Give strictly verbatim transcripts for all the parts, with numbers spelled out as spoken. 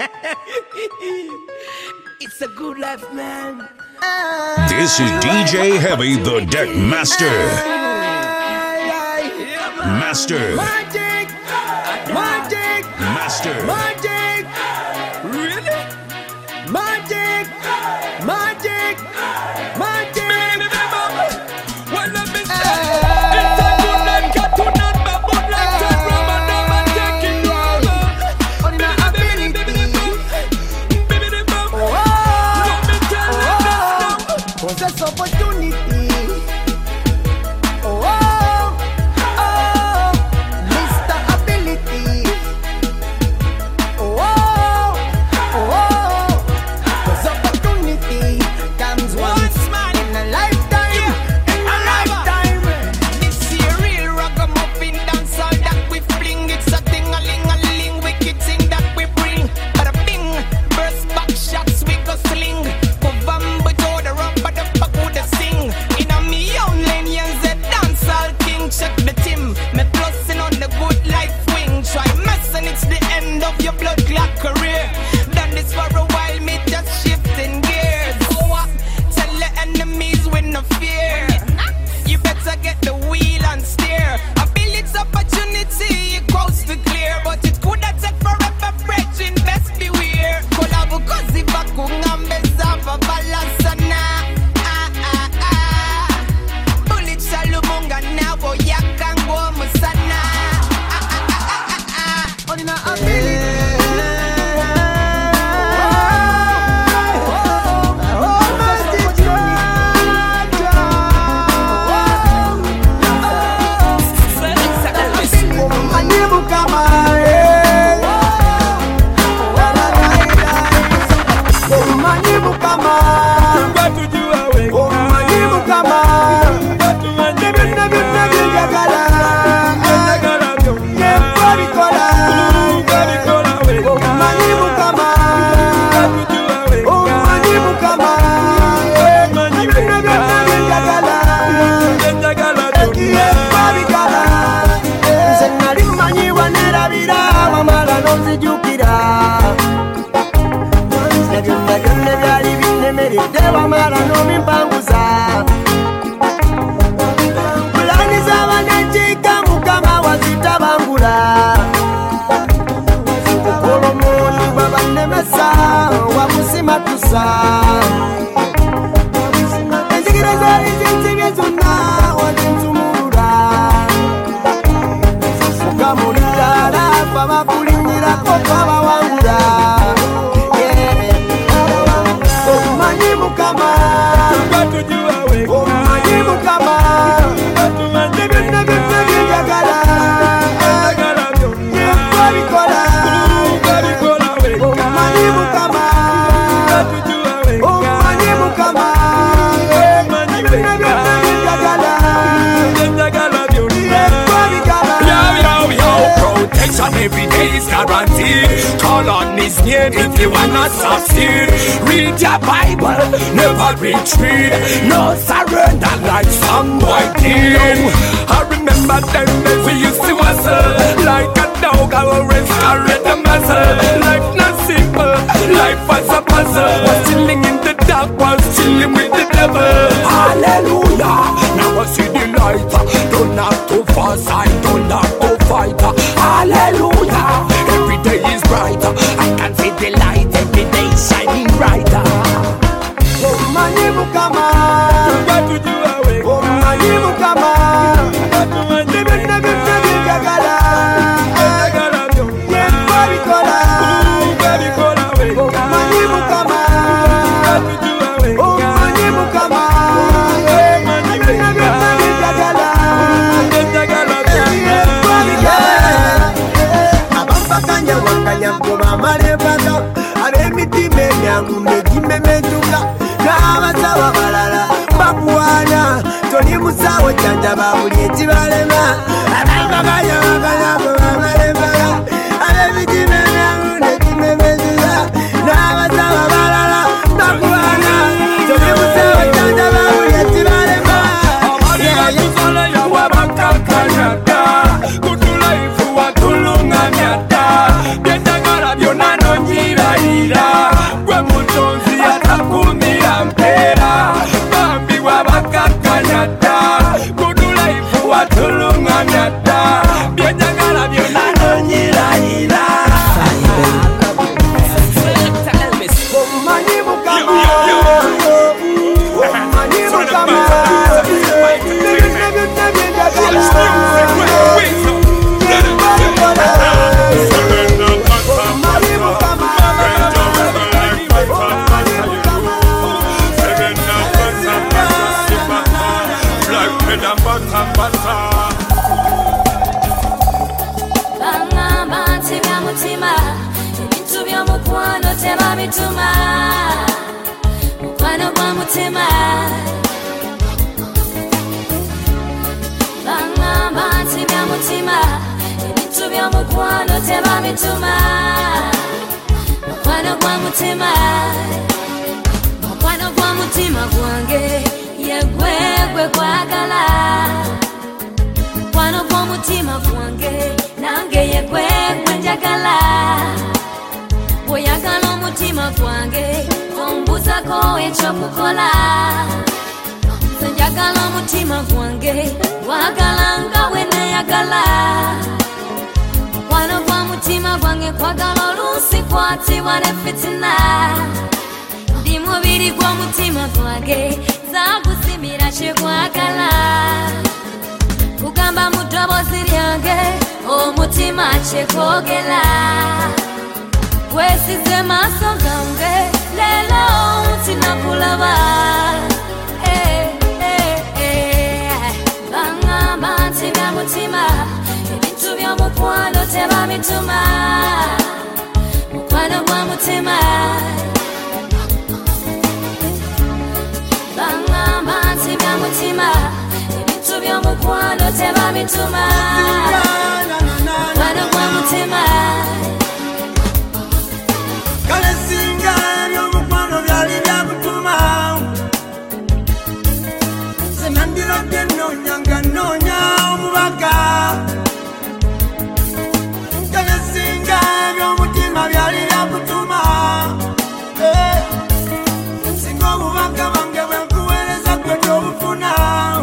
It's a good life, man. This is D J Heavy, the Deck Master. Master. Magic. Magic. Master. Magic. Really? Magic. Magic. Magic. Well, let me say, it's a good night, got to not be good like that. Rubber, rubber, take it over. On the ability. Oh, let me tell you this now. Possess opportunity. Oh, oh, Mister Ability. Oh, oh, cause opportunity comes once in a lifetime. In a lifetime. This here real ragamuffin dancehall that we fling. It's a ting-a-ling-a-ling wicked thing that we bring. Bada bing, burst back shots we go sling. Kovamba to the rumba the fuck with the sing. In a me own lane, yan's a dancehall king. Check the team, me plussing on the good life wing. Try messing, it's the end of your blood clot career. Done this for a while, me just shifting gears. Oh, uh, tell the enemies with no fear. You better get the wheel and steer. I feel it's opportunity, it goes to clear. But it could have take forever, brethren, best beware. Collabo così va con ambeza va balasana. Ah ah ah. Bullet salumunga na wo yakango musana. Ah ah ah ah ah ah. On the ability. Dewa mara no mimpanguza Kulani za wanechika mukama wazitabangula Kolomoni baba nemesa wakusima tusa Enjikira za izinzige zuna wakintumura Mukamulitara fama kulingira kopama wangula Mukama, batujua we. Oh, mani mukama, batujua we. Nebi nebi jagala, jagala yo. Nebi kola, nebi kola we. Oh, mani mukama, batujua we. Oh, mani mukama, nebi nebi jagala, jagala yo. Nebi kola. Yo yo yo, protection every day is guaranteed. Call on His name if you wanna succeed. Read your Bible, never retreat. No surrender like some boy did. I remember them days we used to hustle like a dog, I always carried the muscle. Life not simple, life was a puzzle. Was chilling in the dark, was chilling with the devil. Hallelujah, now I see the light. Don't have to fuss, I don't have to fight. Hallelujah, every day is brighter. I can see the light, every day shining brighter. Oh, mani mukama, batujua we. Oh, mani mukama, batujua we. Nebi nebi nebi jagala, jagala yo. Nebi kola, nebi kola we. Oh, mani mukama, batujua we. Oh, mani mukama, nebi nebi nebi jagala, jagala yo. Nebi kola. Abamba kanya wakanya kuba malebaka, aremiti menyangu mejime mejuka. N'abasawo balala bakuwaana toli musawo jjanjaba buli ekibalema abambaganya baganyako bamalembala ab'emitima emyangu nekimemezeza n'abasawo balala bakuwaana toli musawo jjanjaba buli ekibalema Abalibatuzola yawa bakakanyada kutulaifu watulungamyada byendagala byonna nonyira ebintu by'omukwano tebabituma mukwano gwa mutima bangamba nti bya mutima ebintu by'omukwano tebabituma mukwano gwa mutima mukwano gwa mutima gwange yegwegwe kwagala mukwano gwa mutima gwange nange yegwegwe njagala bw'oyagala omutima gwange tombuzako ekyokukola njagala omutima gwange wagala nga we nayagala mukwano gwa mutima gwange kwagala oluusi kwatibwa ne fitina ndi mubiri gw'omutima gwange zagusimira kyekwagala kugamba mu ddoboozi lyange omutima kyekwogera wesize maaso gange leero tinakulaba bangamba nti bya mutima ebintu by'omukwano tebabituma mukwano gwa mutima bangamba nti bya mutima ebintu by'omukwano tebabituma mukwano gwa mutima kale singa by'omukwano byali byakutuma nze nandirodde nnoonya nga nnoonya omubaka kale singa by'omutima byali byakutuma singa obubaka bange bwenkuweereza gwe tobufuna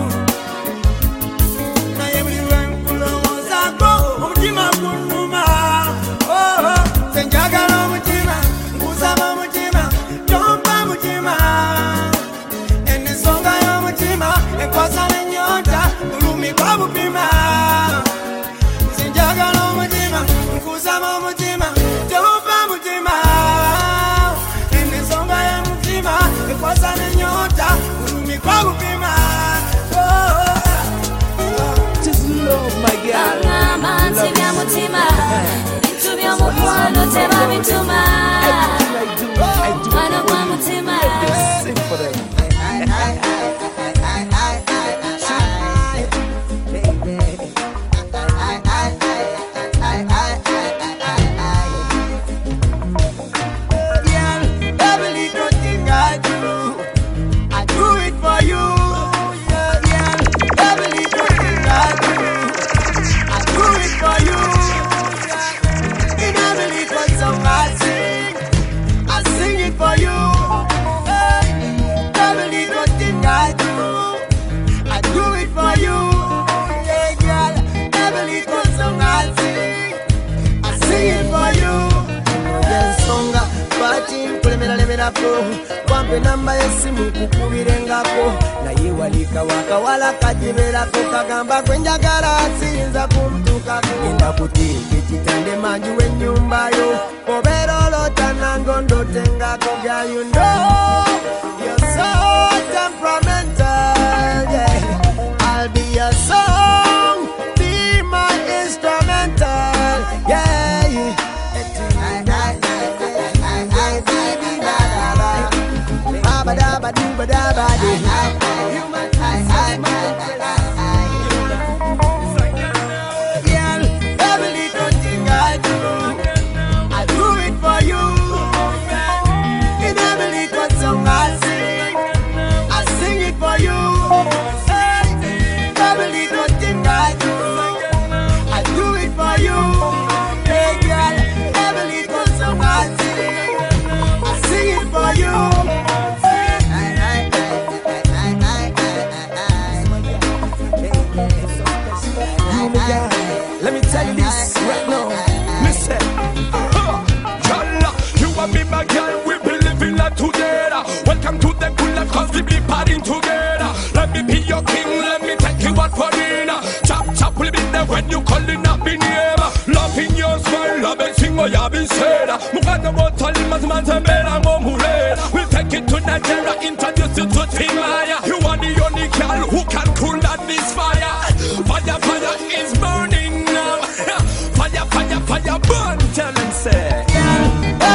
naye buli lwenkulowoozaako omutima gunnuma nze njagala omutima nkusaba omutima tompa mutima enisonga y'omutima ekwasa n'ennyota bulumi kwa bupima nze njagala omutima nkusaba omutima tompa mutima enisonga y'omutima ekwasa n'ennyota bulumi kwa bupima bangamba nti bya mutima ebintu by'omukwano tebabituma mukwano gwa mutima every little thing I do, I do it for you. Every little thing I do, I do it for you. In every little song I sing, I sing it for you. Every little thing I do, I do it for you. Yeah, girl. Every little song I sing, I sing it for you. Songa bati kulemera lemerako kwampe namba yesimu kukubirengako naye walika wakawala kajiberako kagamba kwenjagala siyinza kumtukako genda kuteeka ekitande manju w'ennyumbayo obeera olota nango ndotengako girl you know you're so temperamental yeah. I'll be your song be my instrumental yeah, yeah. Ba do ba da ba do. Human eyes, yeah, every little thing I do, I do it for you. In every little song I sing, I sing it for you. Every little thing I do, I do it for you. Hey girl, every little song I sing, I sing it for you. Let me tell you this right now. Listen, uh, girl, you and me, my girl, we be living life together. Welcome to the good life, cause we be partying together. Let me be your king, let me take you out for dinner. Chop, chop, we'll be there when you calling up in here. Loving your smile, love it, sing what you be said. Mukana mo tali mazmanza mera mo mule. We'll take it to Nigeria, introduce you to Timaya. You are the only girl who can cool down this fire. Fire, fire is burning now. Fire, fire, fire, burn. Tell them say.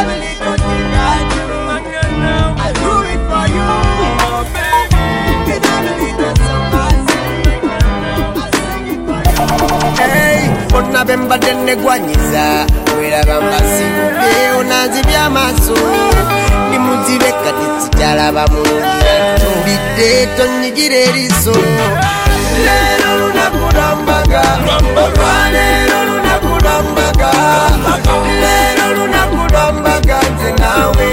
mbadde negwanyiza weraba mbasibudde onanzibya amaaso ndi muzibe kati sikyalaba mulungi atulidde tonyigira eriiso leero lunaku lwa mbaga olwaleero lunaku lwa mbaga leero lunaku lwa mbaga nze naawe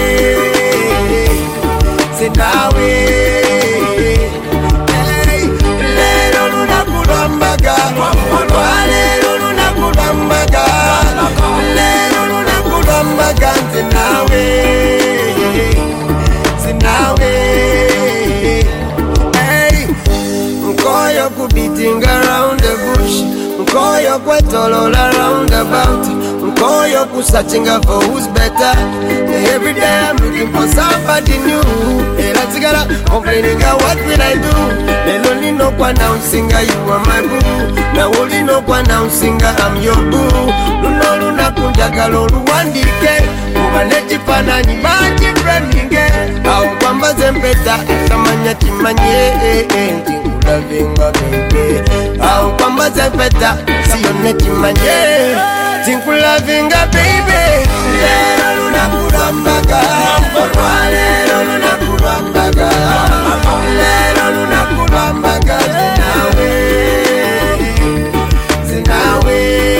nze naawe leero lunaku lwa mbaga olwaleero lunaku lwa mbaga leero lunaku lwa mbaga nze naawe nze naawe Mkoyo kubeating around the bush, Mkoyo kwetolola round about, Mkoyo ku searching for who's better. Every day I'm looking for somebody new. Era tigara complaining, what will I do? Lelo lino kwa announcing you are my boo. Na woli no kwa announcing I'm your boo. Luno luna kunjagala oluwandike, kubane chifananyi bachi friendinge. Au kwamba zempeta tamanya timanye Tinkulaving baby, au kwamba zempeta sione timanye Tinkulaving baby. Lero lunaku lwa mbaga, olwaleero lunaku lwa mbaga, lero lunaku lwa mbaga nze naawe, nze naawe.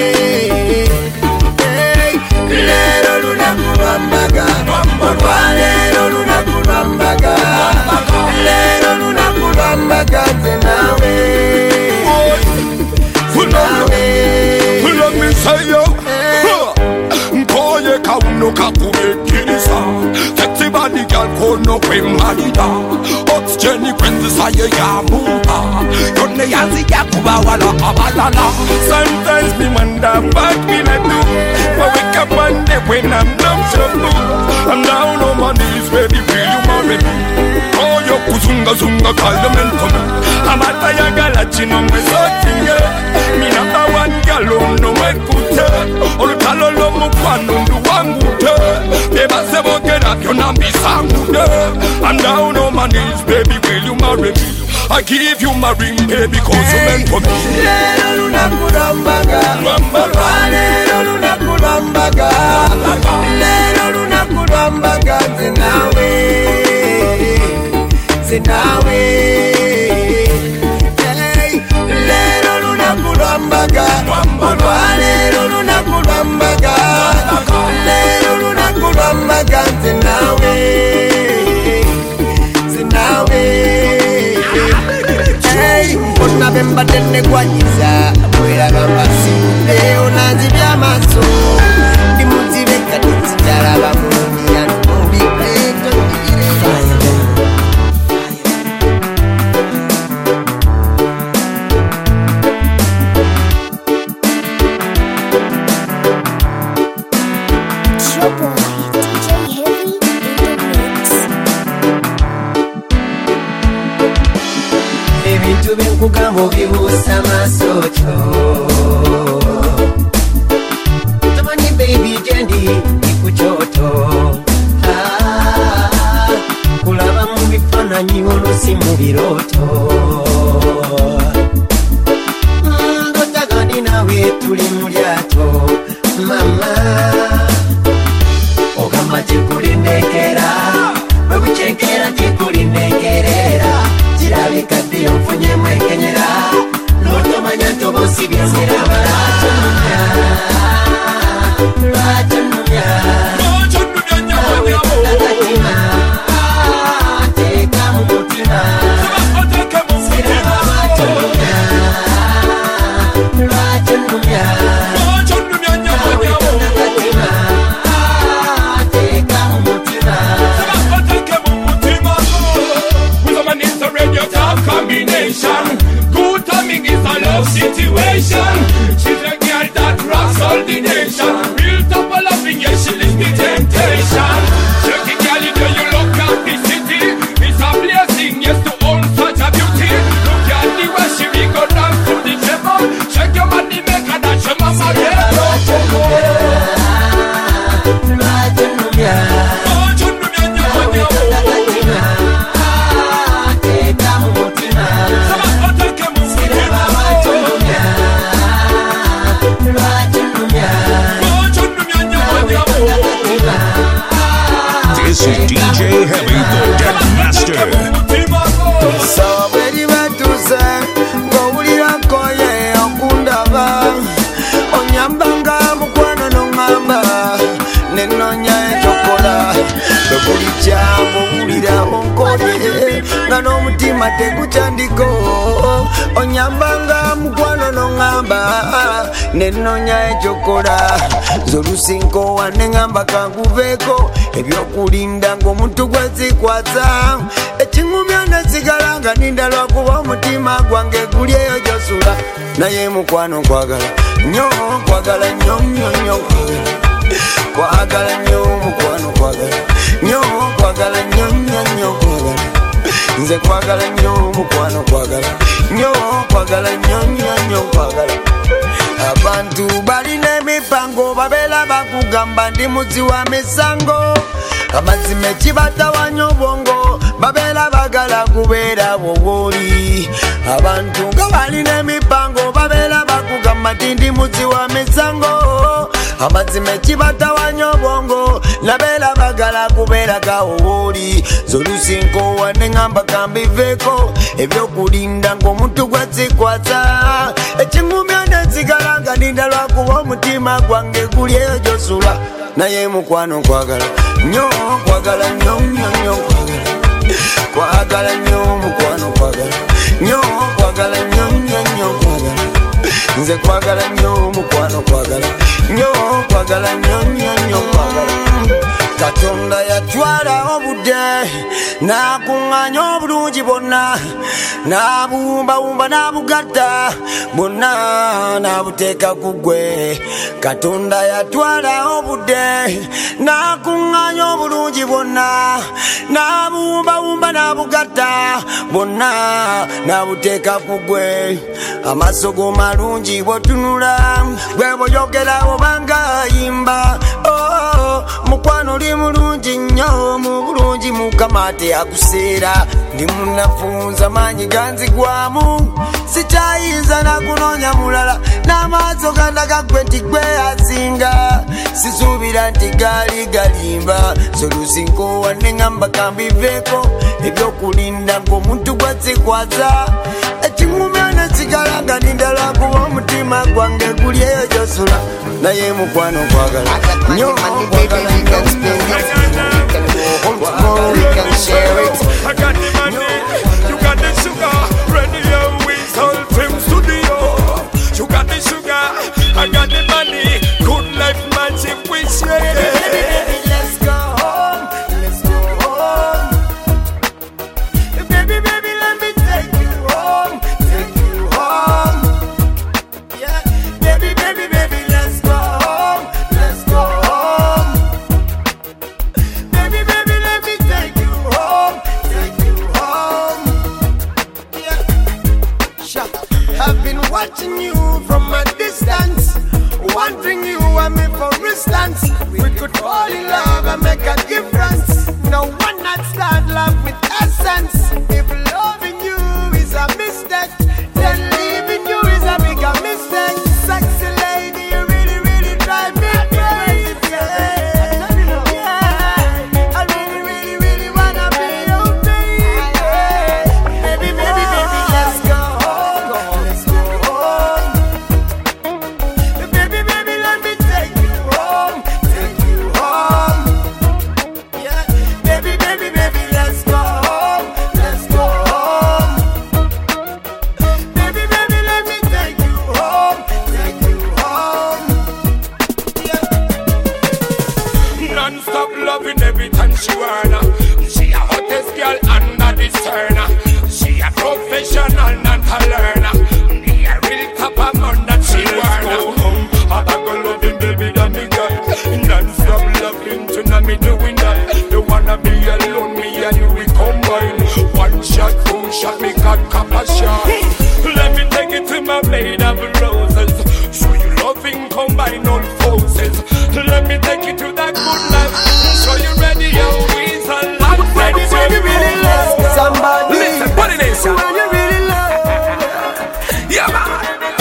Lero lunaku lwa mbaga, olwaleero lunaku lwa mbaga, lero lunaku lwa mbaga nze naawe, nze naawe. Let me say yo, Mkoye kauno kakubekiriza, sexy body girl kono kwe marida, oxygen kwenzi saye ya muha, yone yazi ya kuba wala abalala. Sometimes me wonder what will I do, but wake up one day when I'm down so blue. I'm down on my knees, baby, will you marry me? Oh, yo kuzunga zunga kalamentum, amata ya galachino mwezotinge, mi number one girl no mwekute, olutalo lo mukwano ndu wangute, beba sebo get up your nambi sangude. I'm down on my knees, baby, will you marry me? I give you my ring, baby, cause you meant for me. Lero lunaku lwa mbaga, olwaleero lunaku lwa mbaga, lero lunaku lwa mbaga nze naawe, nze naawe. Lero lunaku lwa mbaga, olwaleero lunaku lwa mbaga, lero lunaku lwa mbaga nze naawe, nze naawe. Mbona bembadde negwanyiza weraba mbasibudde onanzibya amaaso ndi muzibe kati sikyalaba mulungi atulidde tonyigira eriiso. Your boy, D J Heavy in the mix. Ebintu by'enkugamba obibuusa amaaso kyo, tamanyi baby gyendi ndi ku kyoto. Ah, kulaba mu bifaananyi olusi mu birooto. Mm, Dotagandi nawe tuli mu lyato mama, ogamba tikulinekera bwe bucenkera tikulinekerera, kirabika ddi onfunye mwekenyera n'otomanya ntobosi byensiraba. Lwatonumya lwatonumya tekatima teeka mu mutima This is D J Heavy, the Deck Master. So very bad to say, go ulira koye okundaba, onyambanga mukwano nongamba, nenonya echokola, buli jambo ulira onkoye, nga n'omutima tegukyandiko, onyambanga mukwano nongamba, nenonya echokola, zolusinko wanengamba kanguveeko, ebyokulinda ng'omuntu gwezikwasa, ekingumya nesigala nga ninda lwakuba omutima gwange guli eyo gyosula, naye mukwano nkwagala nnyo, nkwagala nnyo nnyo nnyo, kwagala nnyo mukwano kwagala nnyo, kwagala nnyo nnyo nnyo, kwagala nze kwagala nnyo mukwano kwagala nnyo, kwagala nnyo nnyo nnyo, kwagala. Abantu balina emipango babeera bakugamba ndi muzi wa misango, amazima ekibatawanya obwongo babeera bagala kubeera bwobwoli. Abantu nga balina emipango babeera bakugamba nti ndi muzi wa misango, amazima ekibatawanya obwongo nabeera bagala kubeera gawobwoli. Zolusinko wanengamba kambiveeko, ebyokulinda ng'omuntu gwezikwasa, ekingumya nesigala nga ninda lwakuba omutima gwange guli eyo gyosula, naye mukwano nkwagala nnyo, kwagala nnyo nnyo nnyo, kwagala nnyo mukwano kwagala nnyo, kwagala nnyo nnyo nnyo, kwagala nze kwagala nnyo mukwano kwagala nnyo, kwagala nnyo nnyo nnyo, kwagala. Katonda yatwala obudde n'akuŋŋaanya obulungi bwonna, n'abuwumbawumba n'abugatta bwonna n'abuteeka ku ggwe. Katonda yatwala obudde n'akuŋŋaanya obulungi bwonna, n'abuwumbawumba n'abugatta bwonna n'abuteeka ku ggwe. Amaaso go malungi bw'otunula, gwe bw'oyogera obanga yimba, oh, mukwano oli mulungi nnyo, mu bulungi Mukama teyakuseera, ndi munafunza maanyi ganzigwamu, sikyayinza nakunoonya mulala, n'amaaso gandaga ggwe nti ggwe asinga, sisuubira nti gaali galimba. Solusinko wanengamba kambiveeko, ebyokulinda ng'omuntu gwezikwasa, ekingumya nesigala nga ninda lwakuba omutima gwange guli eyo gyosula, naye mukwano kwagala nnyo, kwagala nnyo. Tomorrow we can share it. I got the money, you got the sugar. Ready and we sold from studio. You got the sugar, I got the money. Good life magic we share it. Let's go home, let's go home. Baby, baby, let me take you home, take you home. Yeah, baby, baby, baby, let's go home, let's go home. Baby, baby, let me take you home, take you home. Yeah, sure. I've been watching you from a distance, wondering you and me for instance. We could fall in love and make a difference. No one not start love with essence. If loving you is a mistake, then leaving you is a bigger mistake. Sexy lady, you really, really drive me crazy. Yeah, I really, really, really wanna be your baby. Baby, baby, baby, let's go home, let's go home. Baby, baby, let me take you home, take you home. Yeah, baby, baby, baby, let's go home, let's go home. Baby, baby, let me take you home, take you home. Yeah. Non-stop loving every time she wanna. She a hottest girl under the sun. She a professional, not a learner. Me a real top amount that she wanna. I bag of loving baby that me got. Non-stop loving tonight me doing that. You wanna be alone, me and you we combine. One shot, two shot, me got copper shot. Let me take it to my blade of roses. Show you loving combine all forces. Let me take you to that good life. So you ready, yo, we a lot. Baby, baby, really love somebody. Listen, put it in, sir. When you really love. Yeah, man.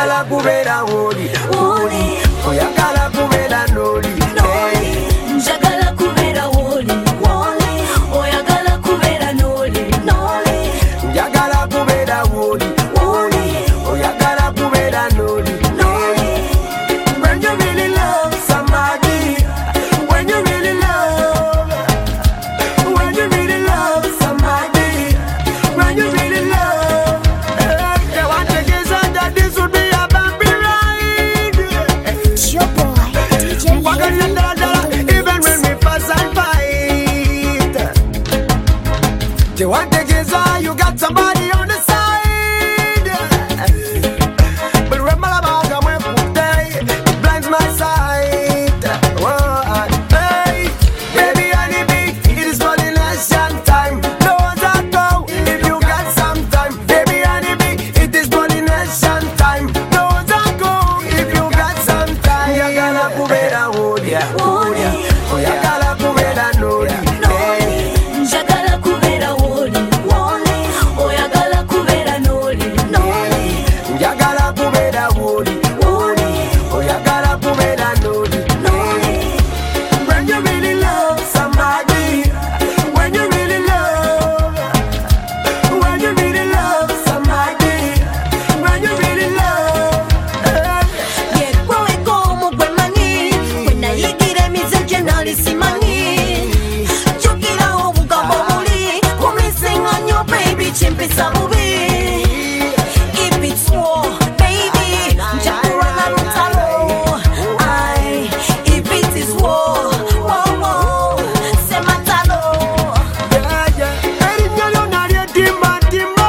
oyagala kubera woli woli oyagala kubera noli njagala kubera woli woli oyagala kubera noli noli njagala kubera woli woli oyagala kubera noli noli. When you really love somebody, when you really love, when you really love somebody, when you really love, they want to get on that this would be a bumpy ride. It's your boy, D J Heavy. Even when we fuss and fight, they want to get on, you got somebody on the side. But when my love come with it blinds my sight. Whoa, hey, baby, honeybee, it is pollination time. No one's at go if you got some time. Baby, honeybee, it is pollination time. No one's at go if you got some time. Oyagala kubera woli, woli, oyagala kubera noli, hey. njagala kubera woli woli oyagala kubera noli noli Njagala kubera woli, woli, oyagala kubera noli, noli. When you really love somebody, when you really love, when you really love somebody, when you really love, eh. yekwewe como gwe manyi gwe nayigira emizeje nali simanyi jukira obugambo buli kumisinga nnyo baby kimpisa bubi if it's war baby njakulwana lutalo ai if it is war war war sematalo Yeah, yeah. Erinnya lyonna ly'edimba dimba.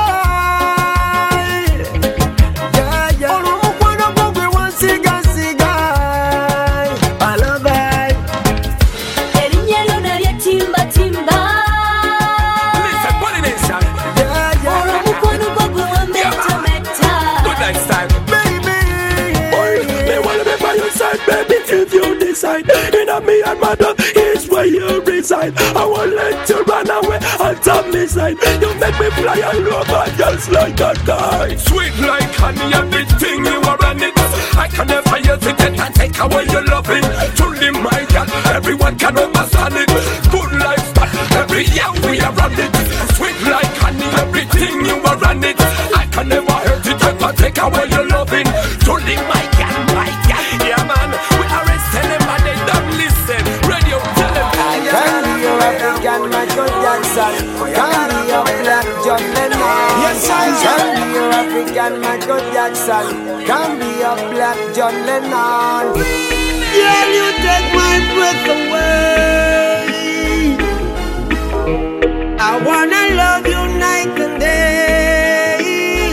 Yeah, yeah. Olw'omukwano gwo gwe wansigasiga. I love it. erinnya lyonna ly'ettimbatimba Listen, pollination. Yeah, yeah. olw'omukwano gwo gwe wammetameta Good lifestyle. Baby. Me wanna be by your side, baby, if you decide. In a me and mother is where you reside. I won't let you run away until me side. You make me fly all over just like a kite. Sweet like honey, everything you are on it. I can never hesitate and take away your loving. Truly my God, everyone can understand it. Good lifestyle, every year we are on it. Sweet like honey, everything you are on it. I can never hesitate and take away your loving. Truly my God, my God, yeah man. We arrest anybody, don't listen. Radio, tell them. Can be your African Michael Jackson. Can be your black John Lennon. Yes, I can be your African Michael Jackson. Can be your black John Lennon. Girl, you take my breath away. I wanna love you night and day.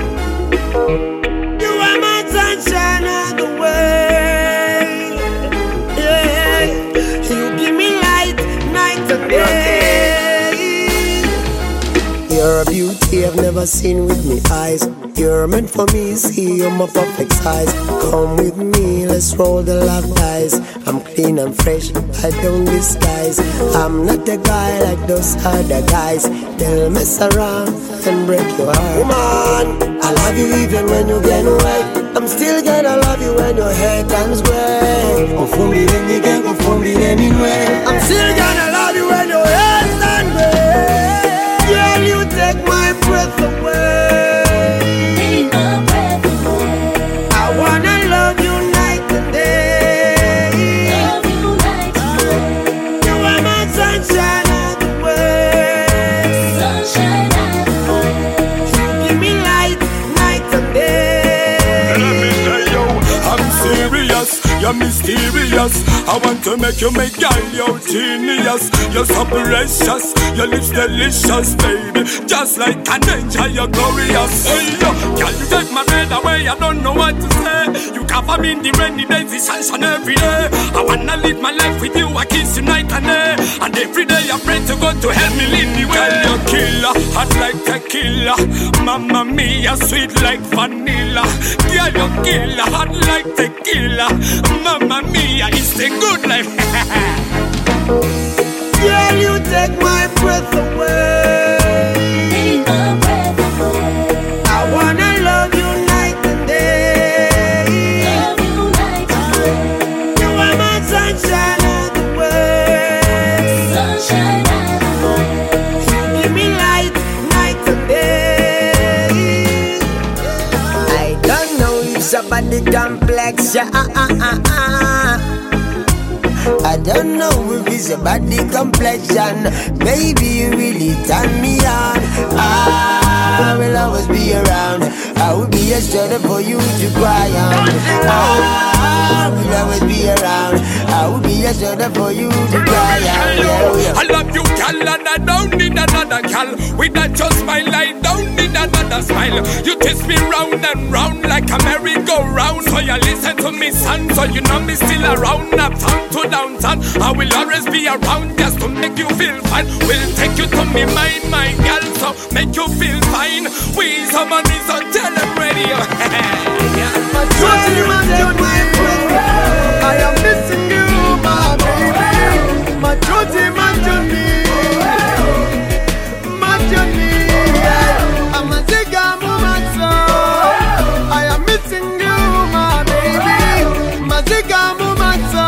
You are my sunshine of the way. Yeah, you give me light night and day. You're a beauty I've never seen with me eyes. You're meant for me, see you're my perfect size. Come with me, let's roll the love dice. I'm clean and fresh, I don't disguise. I'm not a guy like those other guys. They'll mess around and break your heart. Woman, I love you even when you get away. I'm still gonna love you when your hair turns gray. I'm still gonna love you when your hair turns gray. Girl, you take my breath away. take my breath away I wanna love you night and day. love you night and day You are my sunshine of the way. sunshine of the way You give me light night and day. Let me tell you, I'm serious, you're mysterious. I want to make you make girl, you're genius. You're so precious, your lips delicious, baby. Just like an angel, you're glorious. Hey, yo, girl, you take my breath away, I don't know what to say. You cover me in the rainy days, the sunshine every day. I wanna live my life with you, I kiss you night and day. And every day I pray to God to help me lead the way. Girl, you're killer, hot like tequila. Mamma mia, sweet like vanilla. Girl, you're killer, hot like tequila. Mamma mia, it's the good life. Girl, you take my breath away. take my breath away I wanna love you night and day. body complexion. Uh, uh, uh, uh. I don't know if it's a body complexion. Maybe you really turn me on. I will always be around. I will be a shoulder for you to cry on. I will always be around. I will be a shoulder for you to cry on. Yeah, yeah. I love you, gal, and I don't need another gal. With that just smile, I don't need another smile. You twist me round and round like a merry-go-round. So you listen to me, son, so you know me still around. Uptown to downtown, I will always be around just to make you feel fine. We'll take you to me mind, my gal, so make you feel fine. We some on this hotel and radio. My Johnny, my Johnny, I am missing you, my baby. My Johnny, my Johnny, my Johnny, I'm a zigga mumatso. I am missing you, my baby. My zigga mumatso,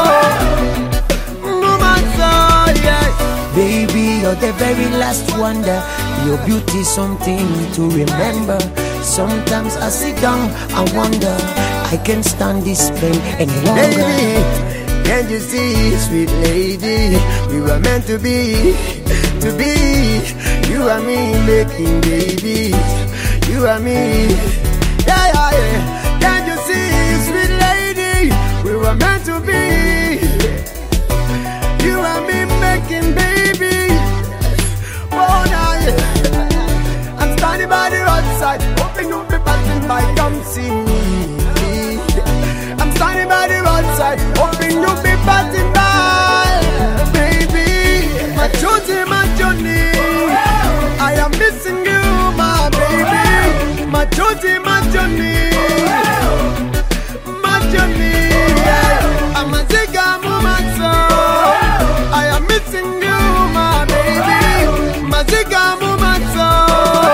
mumatso, yeah. Baby, you're the very last wonder. Your beauty something to remember. Sometimes I sit down and wonder, I can't stand this pain any longer. Baby, can't you see, sweet lady, we were meant to be, to be. You and me making babies, you and me. Yeah, yeah, yeah. Can't you see, sweet lady, we were meant to be. You and me making babies. Oh, nah, yeah. I'm standing by the roadside, hoping you'll be passing by, come see me. I'm standing by the roadside, hoping you'll be passing by, baby. My Josie, my Johnny, I am missing you, my baby. My Josie, my Johnny, my Johnny, yeah. I'm a zigga mumatso. I am missing you, my baby. My zigga mumatso.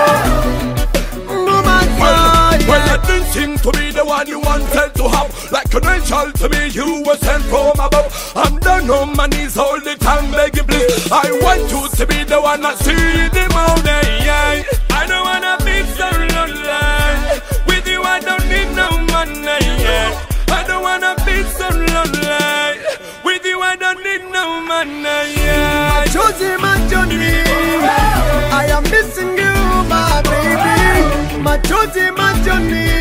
Well, I didn't seem to be the one you wanted to have. Like an angel to me, you were sent from above. I'm down on my knees all the time, begging please. I want you to be the one I see in the morning. I don't wanna be so lonely. With you I don't need no money. I don't wanna be so lonely. With you I don't need no money. My Josie, my Johnny, I am missing you, my baby. My Josie, my Johnny,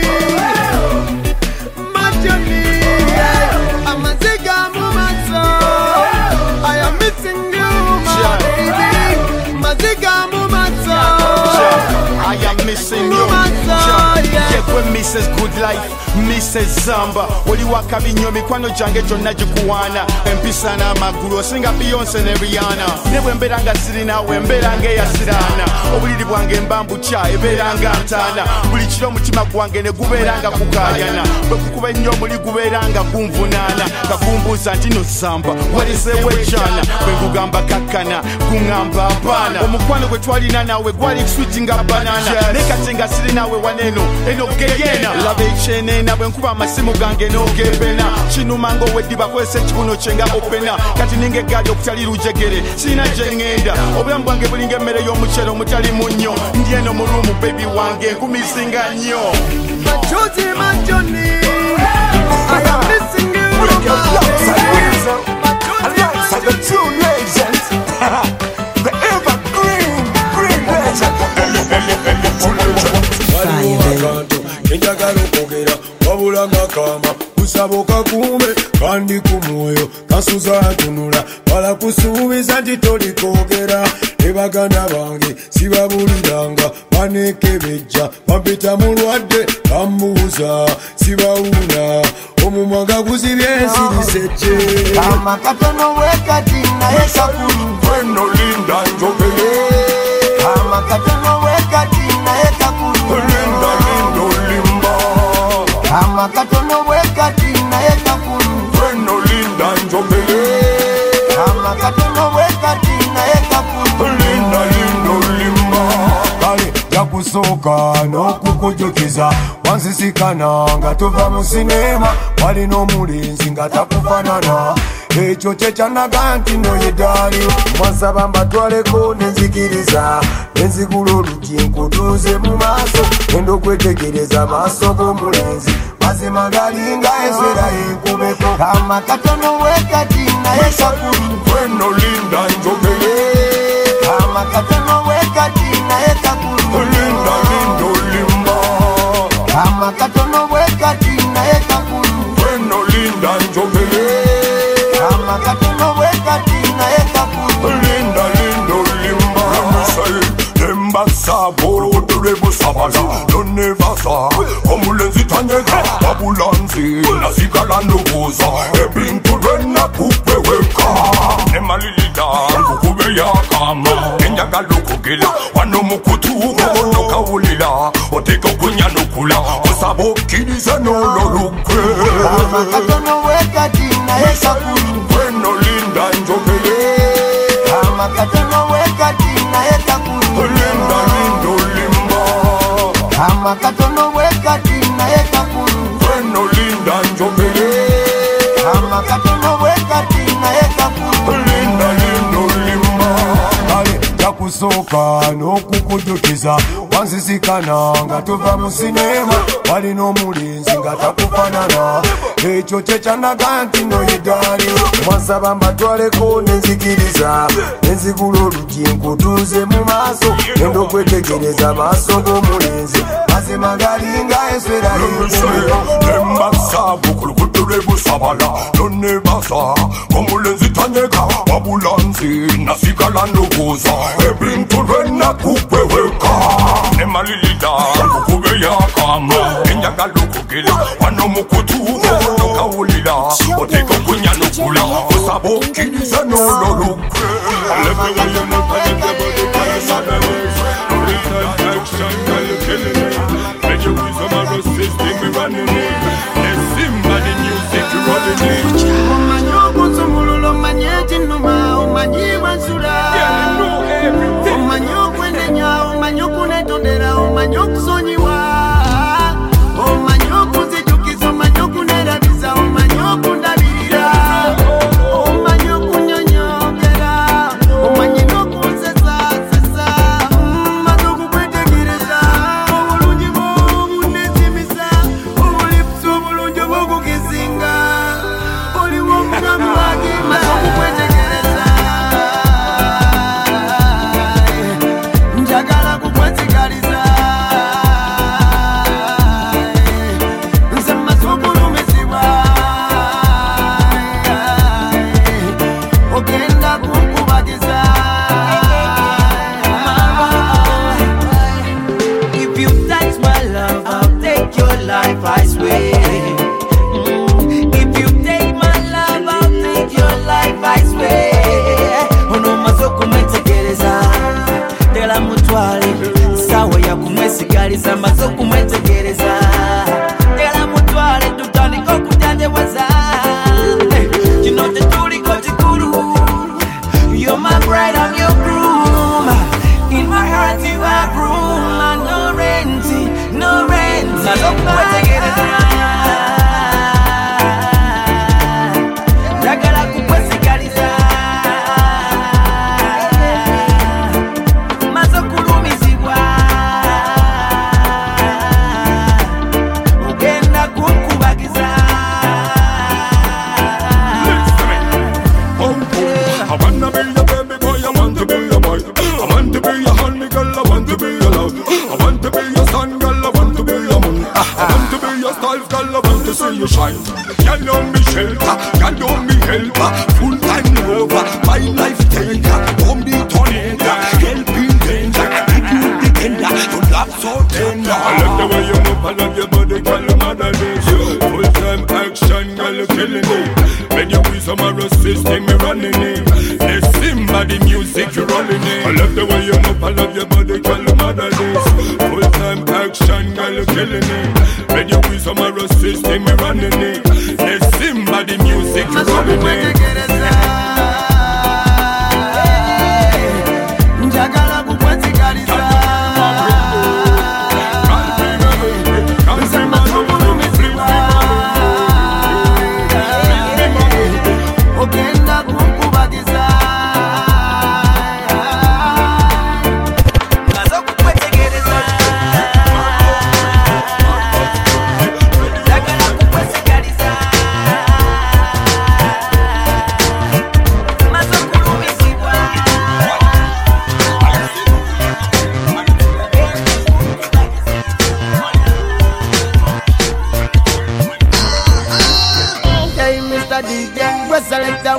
my Johnny, yeah. I'm a zigga mumatso. I am missing you, my baby. My zigga mumatso. I am missing you. Yeah. Yekwe Missus Good Life, Missus Zamba. Oli wakabi nyo mikwano jange jonna jikuwana. Empisa na magulu osinga Beyonce ne Rihanna. Nebwe mbera nga sirina we mbera nga eyasirana. Obuliri bwange mbambu cha ebera nga ntana. Buli kiro mutima gwange ne gubeera nga kukayana. Bwe kukuba nnyo muli gubeera nga kunvunaana. Kakumbuuza nti no Zamba waliseewo ekyana. Bwe nkugamba kakkana kuŋŋamba apaana. Omukwano gwe twalina nawe gwali sweet nga banana. Nekati nga sirina we waneno eno gegena. Laba ekyenena bwe nkuba amasimu gange n'ogepena. Kinuma ng'oweddiba kwesa ekibuno kye nga opena. Kati ninga eggaali okutali lujegere sirina gye ŋŋenda. Obulamu bwange bulinga emmere y'omukyere omutali munnyo. Ndi eno mu ruumu baby wange nkumisinga nnyo. My Josie, my Johnny, I am missing you, my baby. Alongside the true legends, the evergreen, green legend. Wabulanga kama kusaba okakuume kandi ku mwoyo kasuza atunula wala kusuubiza nti tolikwogera ne baganda bange sibabuliranga banekebejja bampita mulwadde bambuuza sibawuna omumwa nga guzibye ensirisejje kama katono wekati naye kakulu feno linda njogere kama katono wekati naye kakulu linda lindo limba kama katono wekati naye kakulu feno linda njogere kama katono wekati naye kakulu linda lindo limba kale yakusooka n'okukujjukiza wansisikana nga tuva mu sinema walina omulenzi nga takufanana ekyo kyekyanaga nti noyedaali mwasaba mbatwaleko nenzikiriza nenzigula oluti nkutuuze mu maaso enda okwetegereza maaso g'omulenzi mazima galinga esera ekubeko kama katono wekati naye kakulu kweno linda njogele kama katono wekati naye kakulu linda lindo limba kama katono wekati naye kakulu kweno linda njogele kama katono wekati naye kakulu linda lindo limba lemba saboro turebo sabala don't never saw omulenzi tanyeka babulanzi nasigala nobuza ebintu rena kupeweka nemalilida kube yakama enjagala okugela wano mukutuko nokawulila oteka kunyanukula osabokiriza nololukwe kama katono wekati naye kakulu kweno linda njogele kama katono wekati naye kakulu linda lindo limba kama katono wekati naye kakulu kweno linda njogele kama katono wekati naye kakulu linda lindo limba kale jakusoka n'okukujukiza wansisikana nga tuva mu sinema walina omulinzi nga takufanana ekyo kyekyanaga nti noyidali mwansaba mbatwaleko nenzikiriza nenzigula olukinko tuze mu maaso enda okwetegereza maaso g'omulinzi mazima galinga eswera embasa bukulukutu lwebusabala nonebasa omulenzi tanyeka wabulanzi nasigala ndogoza ebintu lwenakupeweka nemalilida nkukube yakama enjagala okugela wano mukutuko nokawulira oteka okunyanukula osaba okkiriza nololukwe omanyokunsumulula omanyeti numa omanyiwansula omanyokwendenya omanyokunetondera omanyokusonyiwa omanyokunzijukiza omanyokunerabiza omanyokundabirira omanyokunyonyogera omanyinokunsesasesa maze okukwetegereza obulungi bwobunezimisa obulipusa obulungi bwokukizinga oliwo omugamu wage maze okukwetegereza njagala kukwesigaliza nze maze okulumizibwa ogenda kunkubagiza if you touch my love I'll take your life I swear mm. if you take my love I'll take your life I swear ono maze okumwetegereza tela mutwale sawa ya kumwesigaliza maze okumwetegereza tela mutwale tutandika okujanjebwaza kino tetuliko kikulu you're my bride I'm your groom in my heart you are room and no rent no rent maze okumwetegereza njagala kukwesigaliza maze okulumizibwa ogenda kunkubagiza I wanna be your baby boy, I want to be your boy. I want to be your honey girl, I want to be your love. I want to be your sun girl, I want to be your moon. I want to be your stars girl, I want to see you shine. Girl, don't be shelter, girl, don't be helper. Full time lover, my life taker. Don't be tornado, helping danger. If you the tender, your love so tender. I love the way you move, I love your body, girl, mother days. Full time action, girl, you killing it. When you with some of system, me running it. The Simba, the music, you rolling it. I love the way you move, I love your body, girl, mother days. Full time action, girl, you killing it. When you with some of system, me running it. The Simba, the music, you rolling it. njagala kukwesigaliza nze maze okulumizibwa ogenda kunkubagiza maze okukwetegereza njagala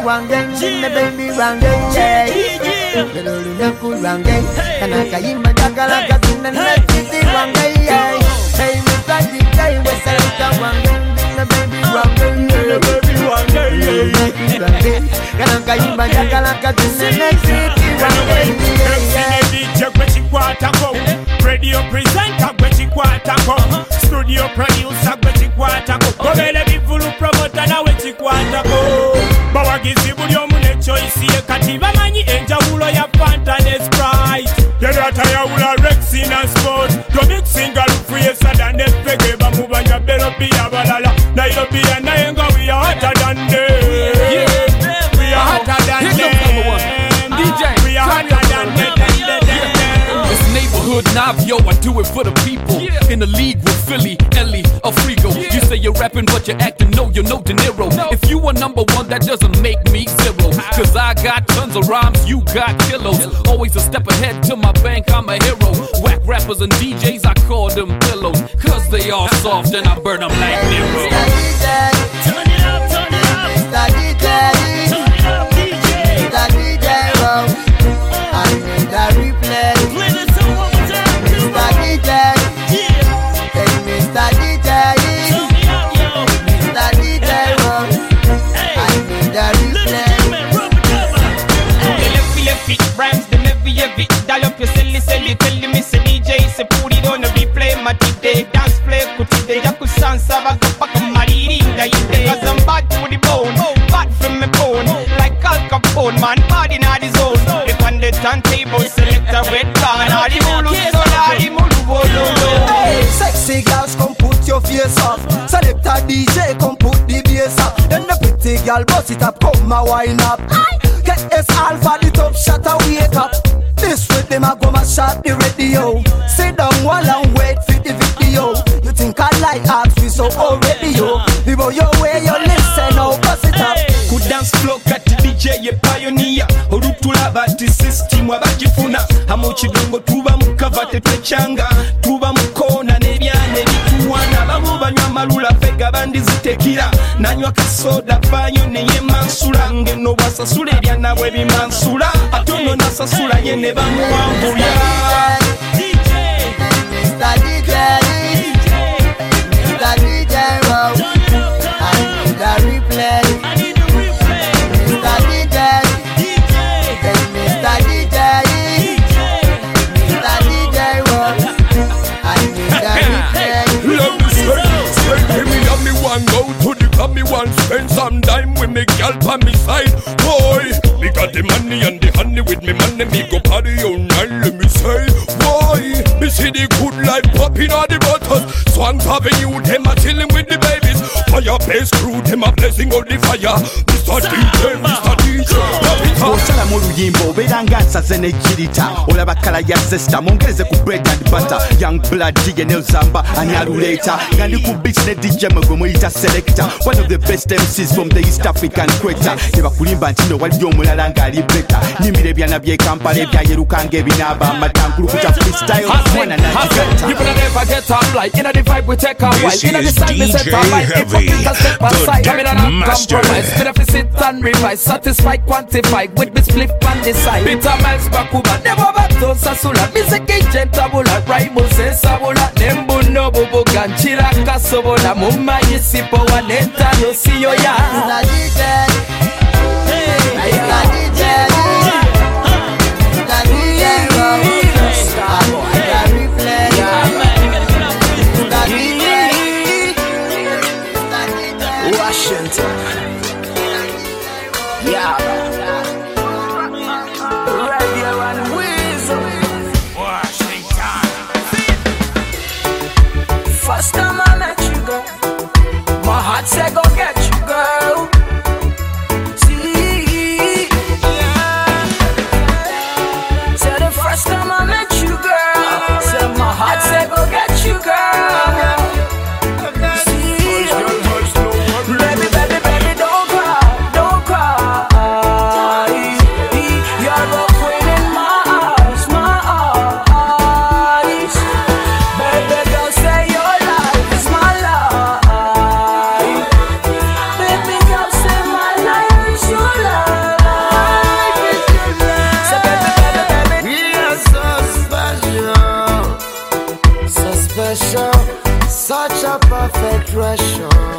wangen, me baby wangen, yeah. Pero luna cool wangen, kanaka yimba jakala kasina na city wangen, yeah. Hey, me party day, we salita wangen, me baby wangen, yeah. Baby wangen, yeah. Kanaka yimba jakala kasina na city wangen, yeah. D J kwe chikwata ko, radio presenter kwe chikwata ko, studio producer kwe chikwata ko, kobele bifulu promoter na we chikwata ko. Bawagizi buli omu ne choice ye kati bamanyi enjawulo ya Fanta ne Sprite. Yedata yawula Rexin and Sport, do mixing galufu ye sada ne pege bamubanya beropi ya balala. Nairobi ya nayenga we are hotter than them. We are hotter than them. D J, we are hotter than them. Neighborhood Navio, I do it for the people. Yeah. In the league with Philly, Ellie, Afrigo. Yeah. You say you're rapping, but you're acting, no, you're no De Niro. No. If you are number one, that doesn't make me zero. Cause I got tons of rhymes, you got kilos. Always a step ahead to my bank, I'm a hero. Whack rappers and D Js, I call them pillows. Cause they all soft and I burn them like Nero. Turn it up, turn it up. Mister D J. Turn it up, D J. Mister D J, I'm in the replay. Rhymes, the never heavy. Dial up your silly, silly, tell me, say D J, say put it on the replay. My today, dance play, put it there, Yaku Sansa, Baka Mariri, cause I'm bad to the bone, bad from my bone, like Al Capone, man, bad in all the zone. If on the turntable, select a red car, all the Mulu, so all the Mulu, hey, sexy girls, come put your face up. Select a D J, come put the bass up. Then the pretty girl, bust it up, come my wine up. Get S Alpha, the top shot, I wake up. This with them, I go my shot the radio. Sit down while I'm wait for the video. You think I like art, we so already, yo. People, your way, you listen, now bust it up. Ku dance flow kati D J ye pioneer. Olutula bati system wabajifuna. Hamu chidongo tuba mukava tetechanga. Tuba mukona nebyane bituwana. Bamu banywa malula fega bandi zitekira. Nanywa kasoda fanyo neye mansula. Ngeno wasasula ebyana webi mansula. Atono nasasula yene bamu wambuya. D J, Mister D J, Mister D J, wow. I need a replay. Mister D J, Mister D J, wow. I need a replay. Love me straight, straight give me up me one go to the club, me one spend some time with me girl by me side. Boy, me got the money and the honey with me money, me go party all night, let me say. Boy, me see the good life popping all the butters. Swans Avenue, them a chilling with the babies. Fireplace crew, them a blessing all the fire. Mister D J, Mister D J, osala mu luyimba obeera nga nsaze nejjirita olaba kala ya sesta mongereze ku bread and butter young blood dige nelzamba ani aluleeta nga ndi ku beach ne D J mwe gwe muyita selector one of the best M Cs from the East African Equator ne bakulimba nti no waliyo omulala ng'ali beta nyimbira ebyana by'e Kampala ebyayeruka ng'ebinaaba amatankulu ku kya freestyle mwana n'agigata. You better never get up like in the vibe we take a while. This In the is side we D set J a light. If we Heavy, can step aside, the I mean Deck I'm Master. compromise. Better fi sit and revise, satisfy, quantify with me split on the side. Bitter miles bakuba, never back to sasula. Music agent tabula, rhyme se sabula. Nembu no bubu ganchira kasobola. Mumma yisipo wa neta no siyo ya. Mister D J, Mister D J, Mister D J, wow. I need a replay. Mister D J, Mister D J, Washington. Yeah. Radio and Weasel. Washington. First time I met you, girl, my heart said go get you, girl. perfect Russian.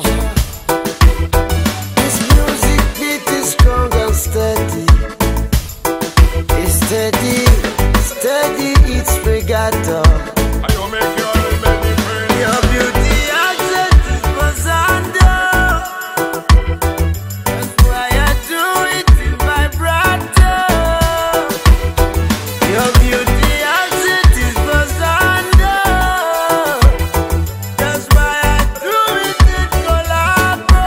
This music beat is strong and steady. It's steady, steady, it's regatta. Your beauty accent is Mozando. That's why I do it in vibrato. Your beauty accent is Mozando. That's why I do it in collabo.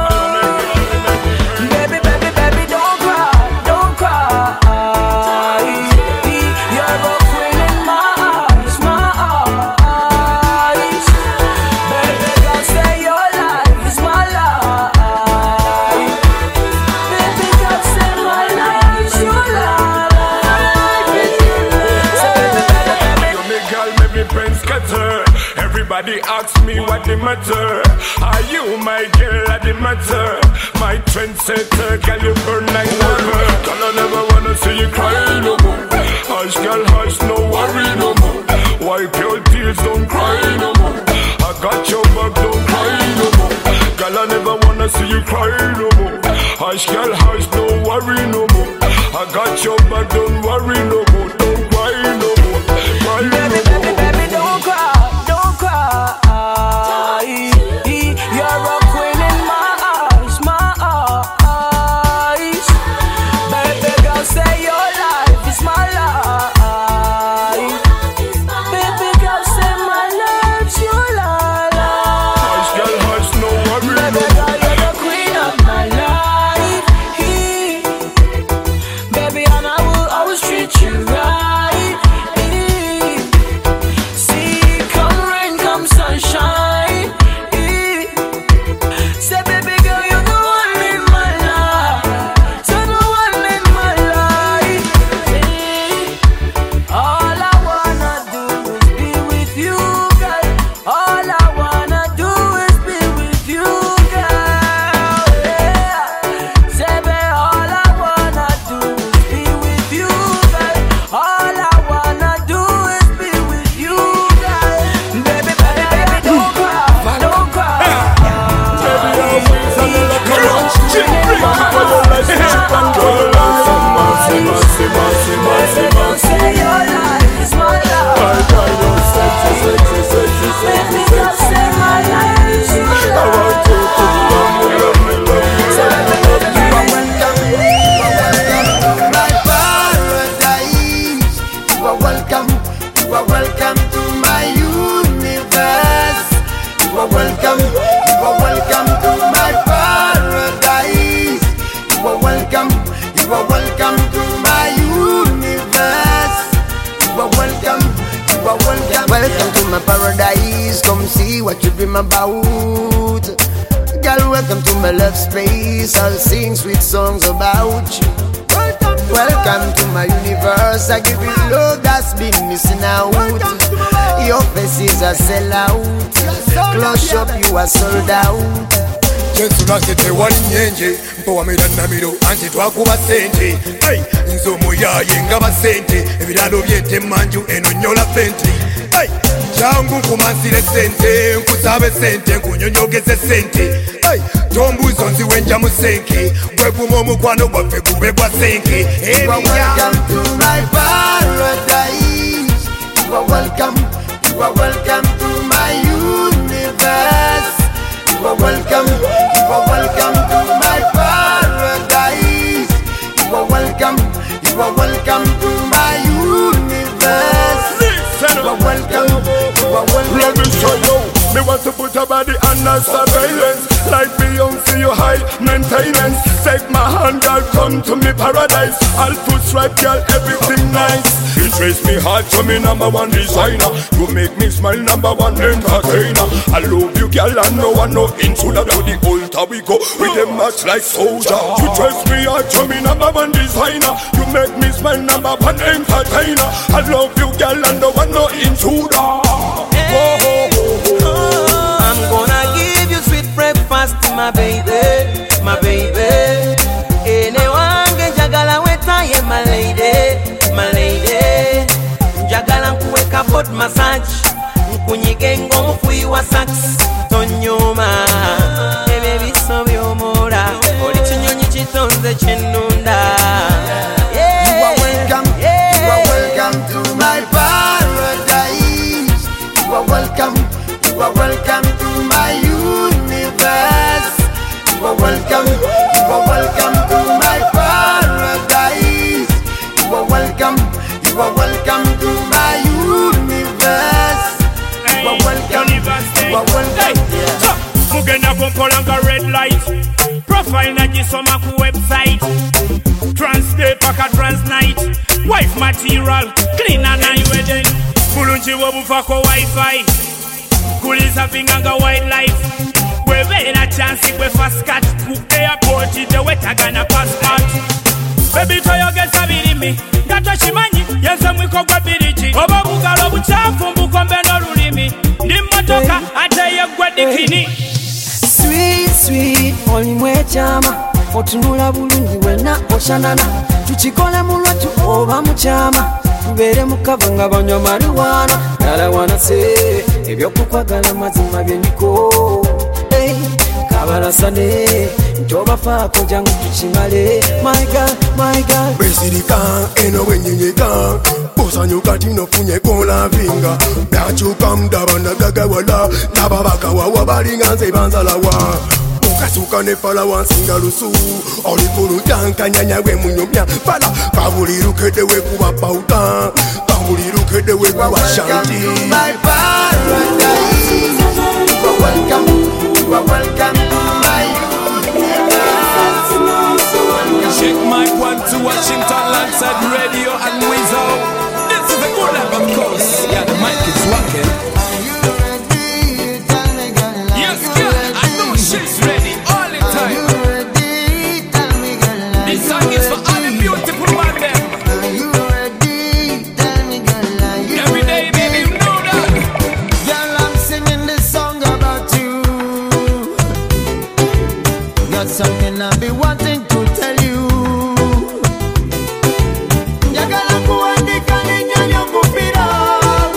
Baby, baby, baby, don't cry, don't cry. You're a queen in my eyes, my eyes. Baby girl, say your life is my life. Baby girl, say my life is your life. You me girl, make me brain scatter. Everybody asks me what the matter. Are you my girl at the matter? My trendsetter, girl, you burn like water. Girl, I never wanna see you cry no more. Hush, girl, hush, no worry no more. Wipe your tears, don't cry no more. I got your back, don't cry no more. Girl, I never wanna see you cry no more. Hush, girl, hush, don't worry no more. I got your back, don't worry no more. Don't cry no more. Cry no Baby, more. baby, baby, don't cry, don't cry. You're a queen in my eyes, my eyes. Baby girl, say your life is my life. Baby girl, say my life's your life. Hush, girl, hush, no worry no Baby more. girl, you're the queen of my life. Baby, and I will always treat you right. See, come rain, come sunshine. Say, baby girl, you're the one in my life. So the one in my life. All I wanna do is be with you, girl. All I wanna do is be with you, girl. Yeah. Say, baby, all I wanna do is be with you, girl. All I wanna do is be with you, girl. Baby, baby, baby, don't cry, don't cry. Baby, don't say your life is my life. Baby, don't say my life is your life. You are welcome, you are welcome to my universe. You are welcome, you are welcome to my paradise. You are welcome, you are welcome to my universe. You are welcome, you are welcome. Welcome to my paradise. Come see what you dream about. Girl, welcome to my love space. I'll sing sweet songs about you. Welcome to my universe. I give you love that's been missing out. Your face is a sellout. Close up, you are sold out. Chensunasete wali nyenje mpowa miranamiro anti twakuba sente hey, nzomo yaye nga basente ebiralo byente manju eno nyola fenti hey, changu nkumansire sente nkusabe sente nkunyonyogeze sente hey, tombuzo nziwe nja musenke bweguma omukwano gwaffe gube gwa senke You are welcome to my paradise. You are welcome, you are welcome to my universe. You are welcome, you are welcome to my paradise. You are welcome, you are welcome to my universe. You are welcome, you are welcome. Let me show you. Me want to put your body under surveillance. Like Beyonce, you high maintenance. Take my hand, girl, come to me paradise. I'll put stripe, girl, everything nice. You trace me hard to me number one designer. You make me smile, number one entertainer. I love you, girl, and no one no intruder. To the altar we go with a match like soldier. You trace me hard to me number one designer. You make me smile, number one entertainer. I love you, girl, and no one no intruder. Whoa, whoa, whoa, whoa. I'm gonna give you sweet breakfast, my baby, my baby. Enewange njagala wetaye, my lady, my lady. Njagala nkuweka foot massage, kunyige ng'omufuyi wa sax tonyuma ebyo ebiso by'omula oli kinyonyi kitonze kyennunda. You are welcome, you are welcome to my paradise. You are welcome, you are welcome to my universe. You are welcome, you are welcome to my paradise. You are welcome, you are welcome to my universe. You are welcome, you are welcome. So, mugenda kumpolanga red light. Profile nagisoma ku website. Transday paka transnight. Wife material, cleaner na iweden. Kulunchi wobufako wifi. Kuliza vinganga wildlife. Wevena chansi kwe fast cat. Ku airport ite wetagana passport. Baby toyo gesa birimi. Gato shimanyi, yense mwiko gwa biriji. Oba bugalo buchafu mbukombe no rulimi. Ndi motoka ate ye gwa dikini. Sweet, sweet, olimwe chama. Otunula bulungi wena oshanana. Tuchikole mulwatu oba muchama. Tubere mukava nga banywa marijuana. Yala wana se, ebyokukwagala mazima byeniko. Hey, kabalasane, njoba fako jangu tuchimale. My God, my God. Besirika, eno wenyenyeka. Osanyuka tino funye kola vinga. Byachuka mdabana gagawala. Nababaka wawa balinga nze banzalawa. Ukasuka ne fala wansinga lusu. Olikulu janka nyanya we munyumya. Fala, kabuliru kede we kuwa pauta. Kabuliru kede we kuwa shanti. My paradise. You are welcome, you are welcome to my universe. Check my one to Washington Landside Radio and Weasel. This is a good life, of course. Yeah, the mic is working. Yes, girl, I know she's ready all the time. This song is for all the beautiful women. Every day, baby, you know that. Girl, I'm singing this song about you. Got something I've been wanting to tell you. Yagala kuandika ninya nyokupira.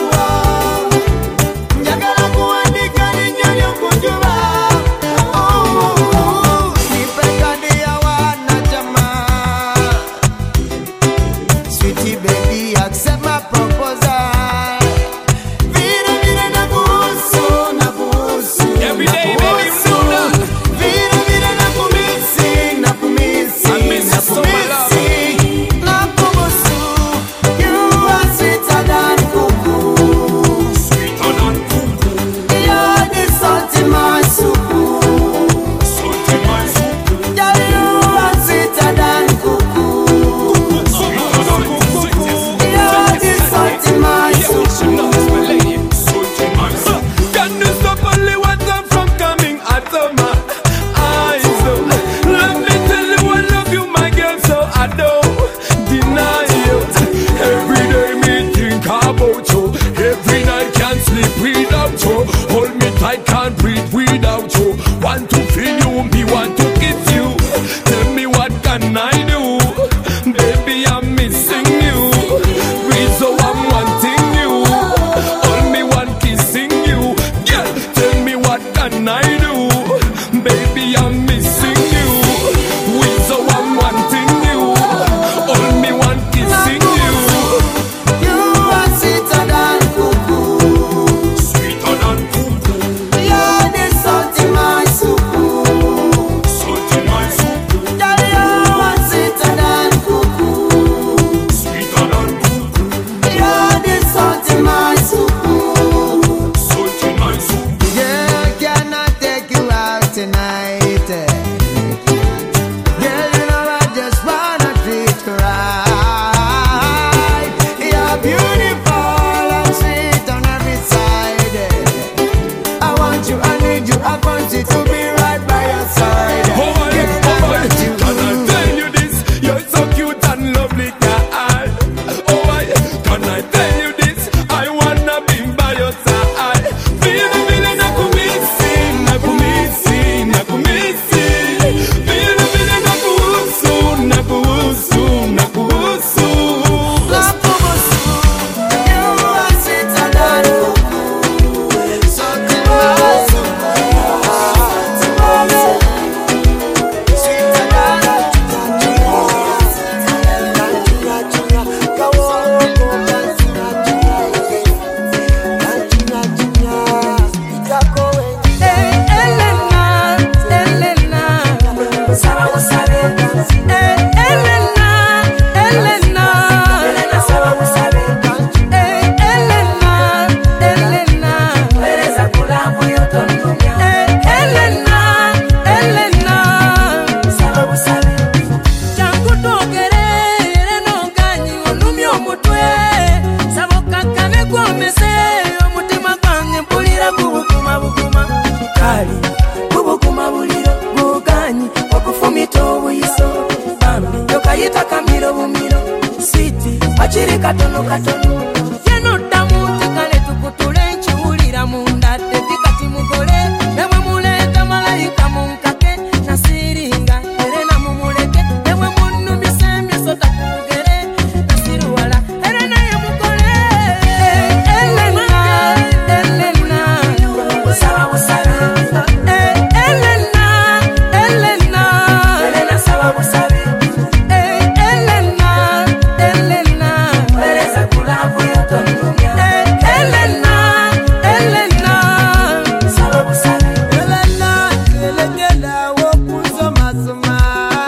yenoddamu tekale tukutule nkiwulira munda tevikati mugole nemwe muleka malayika munkake nasiringa erena mumuleke nemwe munnumise emyeso takugere nasiruwala erena ye mugole Elena Elena saba busabe Elena Elena Elena saba busabe Elena Elena mereza kulavu yoto dunia Elena Elena saba busabe Elena elegela wokusoma soma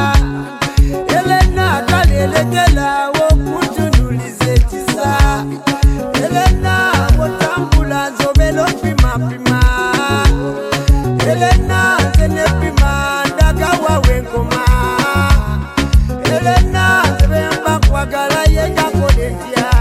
Elena kalelegela wokutunulize kisa Elena wotambula nzobelo pima pima Elena zene pima ndaga wawe ngoma Elena zebemba kwagala yenga koletia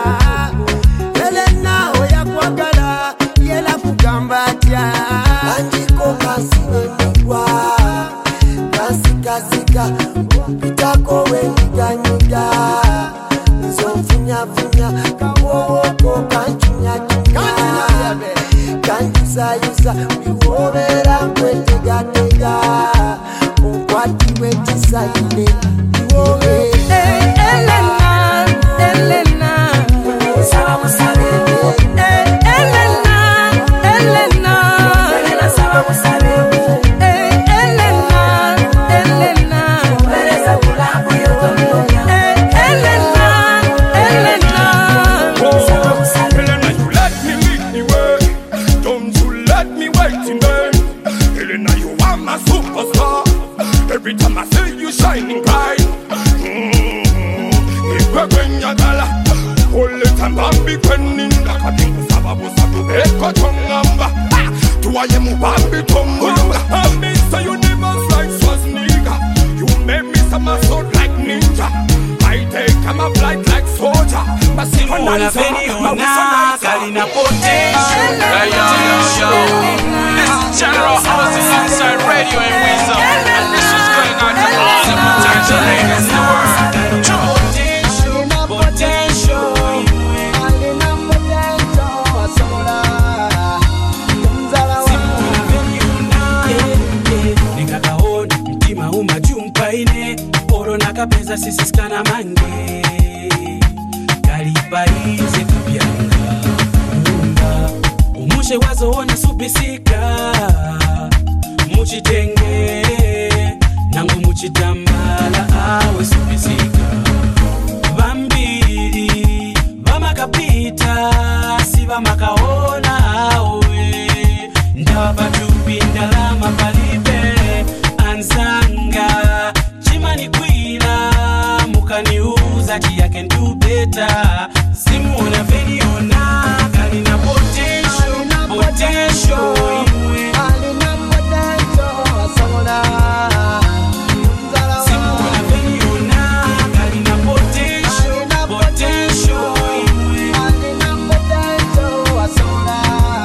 Elena oya kwagala yela kugambatia Anjiko kasi nemigwa Kasi kasika Pitako wenyiga nyiga Nzomfunya funya Kawoko kanchunya chunya Kanjusa yusa Miwobera kwetega tega Unkwati wetisa ile Miwobe Elena Elena Saba musabe Elena Elena Elena saba musabe Elena Elena mereza kulavu yoto dunia Elena Elena saba musabe Elena, you let me lead the way. Don't you let me wait in vain. Elena, you are my superstar. Every time I see you shining bright. Ikwekwenyagala ole tambambi kweninda kadingu sababu sabu eko chongamba tuwaye mubambi tongolunga I miss the universe like Schwarzenegger. You make me somersault like ninja. I take my flight like soldier. Massive announcer, Ona Kalina potential. Hey yo yo yo, this is General Housing Inside Radio and Wisdom, and this is going out to all the potential ladies in the world. Potential, potential. Nikakaona mtima umajumpaine oro nakapeza sisiskana mange kalipaize kupyanga nyumba umushe wazoona subisika muchitenge nango muchitambala awe subisika vambiri vamakapita siva makaona awe ndavapatupindalama palibe ansanga chimanikwila mukaniuza chiya can do better simuona veniona kalina potential potential imwe alina potential samola simuona veniona kalina potential potential imwe alina potential samola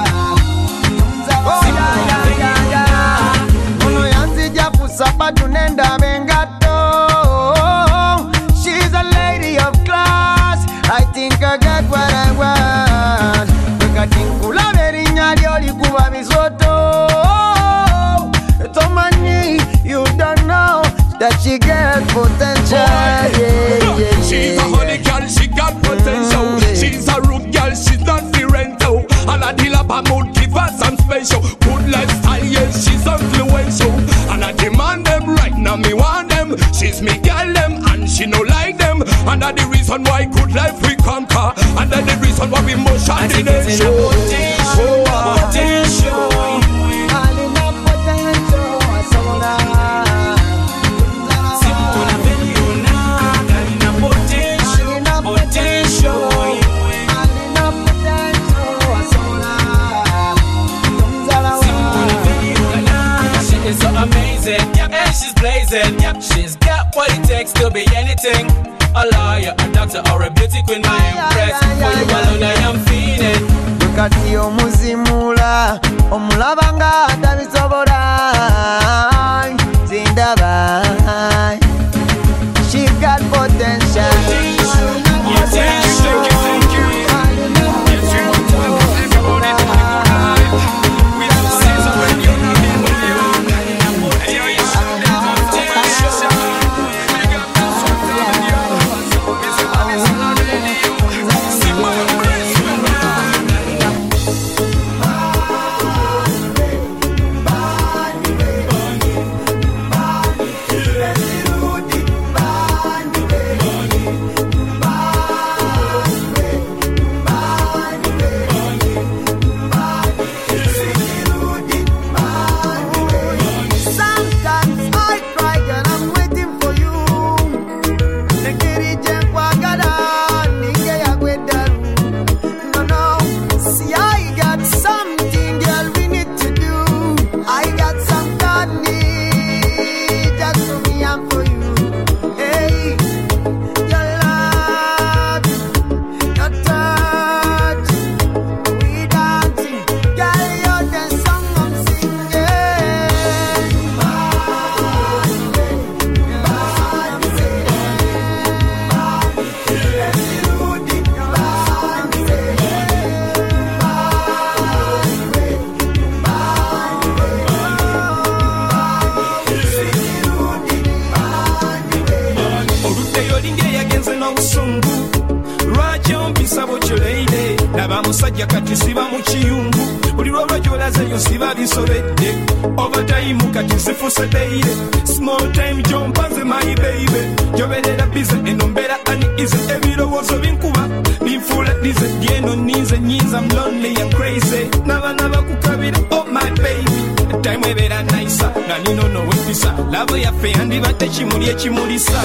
simuona veniona ono yanzija kusaba tunenda bengato. She's a lady of class. I think I got what I want. Wekatinkula verinya lioli kuwa misoto. Tomani, you don't know that she got potential. Yeah, yeah, yeah. She's a honey girl, she got potential. Mm, she's a rude girl, she's not the rental. And I deal up her mood, give her some special. Good lifestyle, yes, she's influential. And I demand them right now, me want them. She's me girl them, and she no like them. And that's the reason why good life we conquer. And that's the reason why we must shine the nation. Potential, potential. Alina potential, samola. Simona veniona, kalina potential, potential. Alina potential, samola. Simona veniona, she is so amazing, yeah, and she's blazing, yeah, she's got what it takes to be anything. A lawyer, a doctor, or a beauty queen, my impress. For you alone, I am feeling. Kati omuzimula omulabanga atabisobola zindaba she got potential. Potential. musajja kati siba mu kiyungu buli lwolwo gyolazeyo siba bisobedde overtime kati nzifuse beire small time jompanze my baby joberera bize eno mbera uneasy ebirowoozo binkuba binfuula dize byeno ninze nyinza I'm lonely and crazy n'abaana bakukabira oh my baby time ebeera nice nga nino nowempisa love yaffe yandibadde kimuli ekimulisa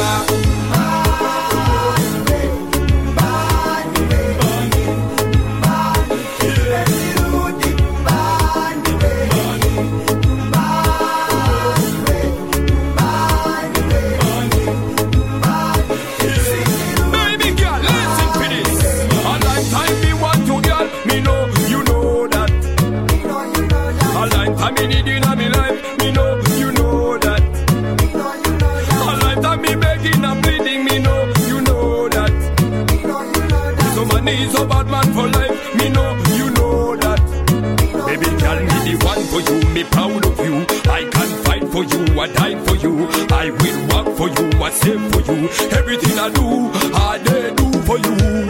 So bad man for life, me know, you know that. Baby girl, me the one for you, me proud of you. I can fight for you, I die for you. I will work for you, I save for you. Everything I do, I dare do for you.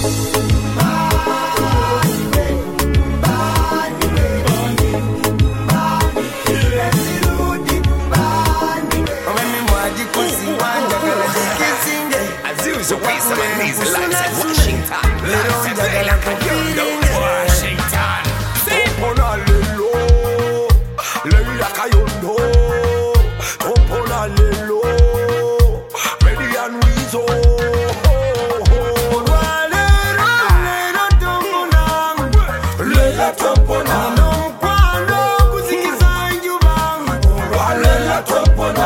So we some amazing lights at Washington. Lights at Washington. Opona lelo, leila kayondo. Opona lelo, ready and wezo. Leila topona, nonkwano kuzikiza njubang. Leila topona.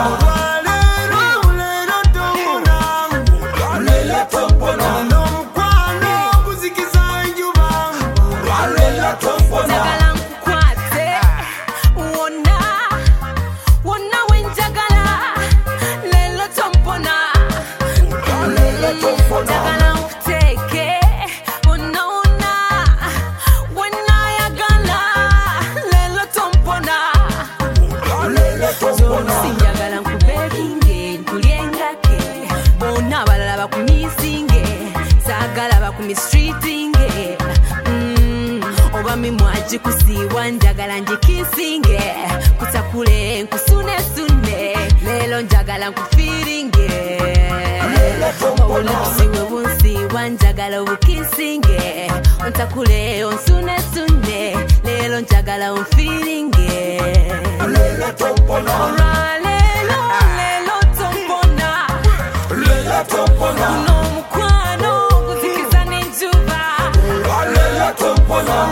Kusiwa njagala njikisinge kutakule nkusune sune lelo njagala nkufiringe wawula kusiwe bunsiwa njagala ubukisinge ontakule onsune sune lelo njagala unfiringe lelo tompona lelo lelo tompona lelo tompona uno mukwano kuzikiza n'enjuba lelo tompona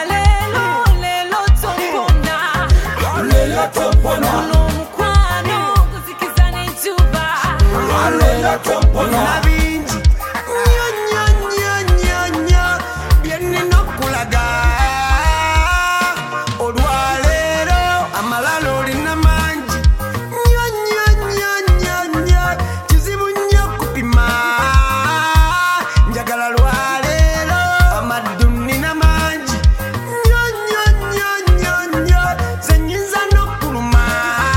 uno mukwano kuzikiza n'enjuba na bingi nyo nyo nyo nyo nyo byenina okulaga olwaleero amalala olina mangi nyo nyo nyo nyo nyo kizibu nnyo kupima njagala lwaleero amaddu nina mangi nyo nyo nyo nyo nyo zenyinza n'okuluma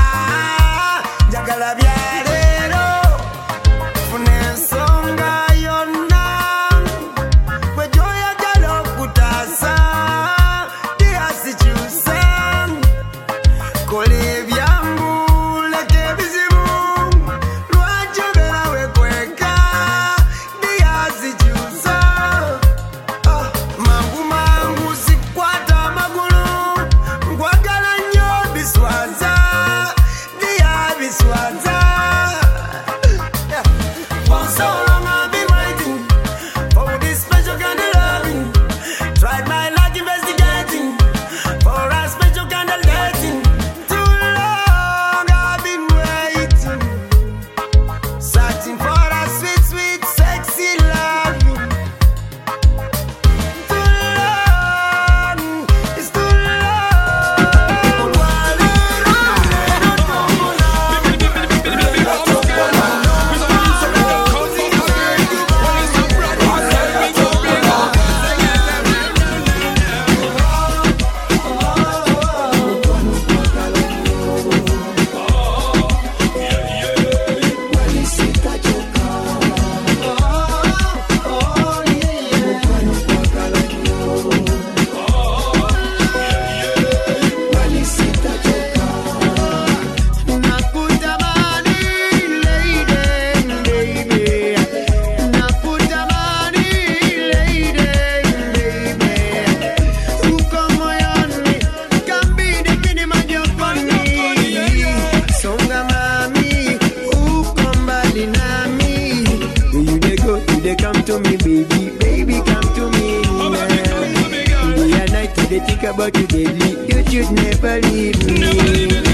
they think about you daily. You should never leave me. Never leave me.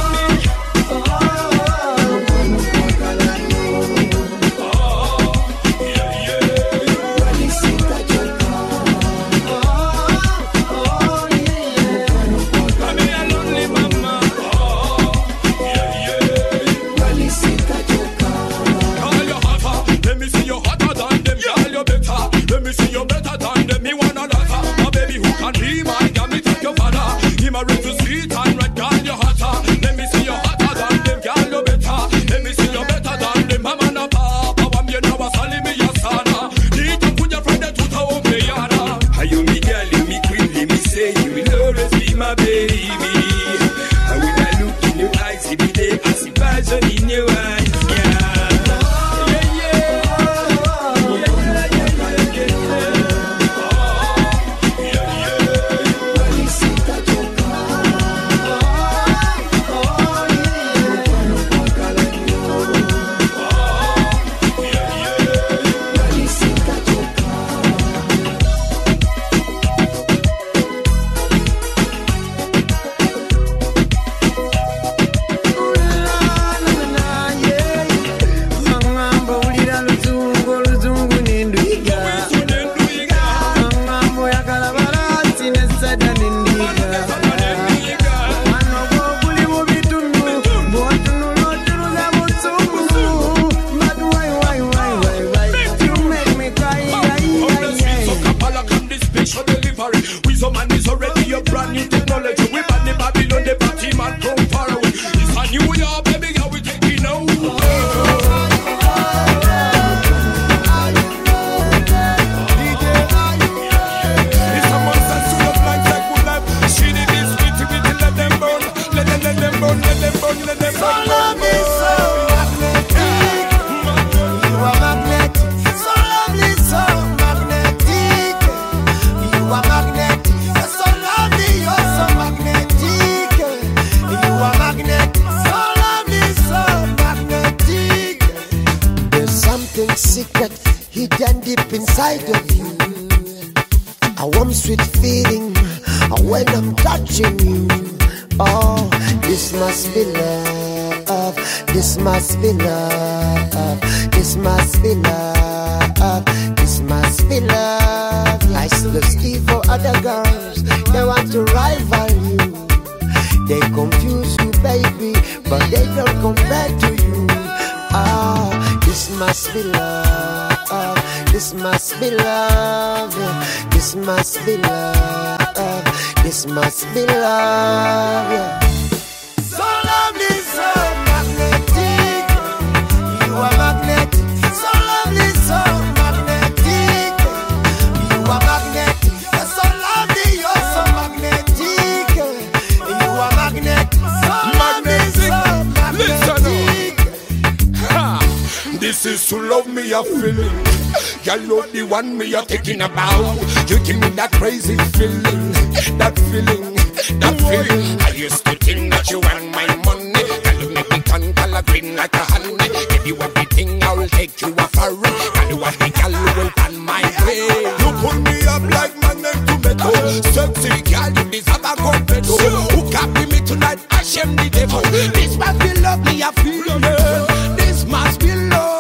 One me you're thinking about. You give me that crazy feeling, that feeling, that feeling. I used to think that you want my money. Can you make me turn color green like a honey? Give you everything, I will take you a foreign. Can you want me, girl, you will find my way. You pull me up like magnet to metal. Sexy girl, you deserve a good pedal. Who copy me tonight? I shame the devil. This must be love, me I feel it. This must be love.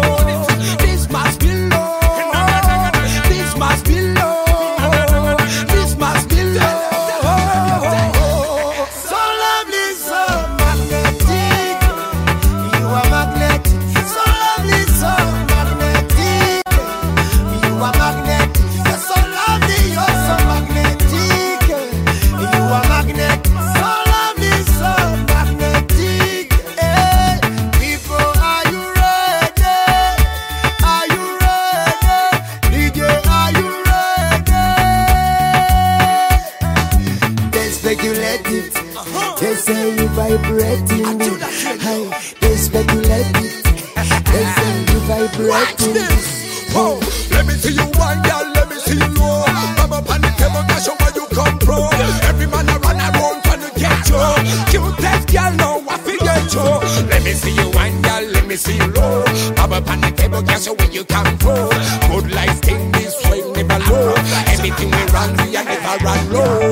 This must be love. Vibrating, hey, they speculate it. They say you vibrating. Whoa, let me see you one, girl, let me see you low. Come up on the table, cash show where you come from. Every man around around trying to get you. Cutest girl, now I forget you. Let me see you one, girl, let me see you low. Come up on the table, cash show where you come from. Good life thing this way, never low. Anything we run, we are never run low.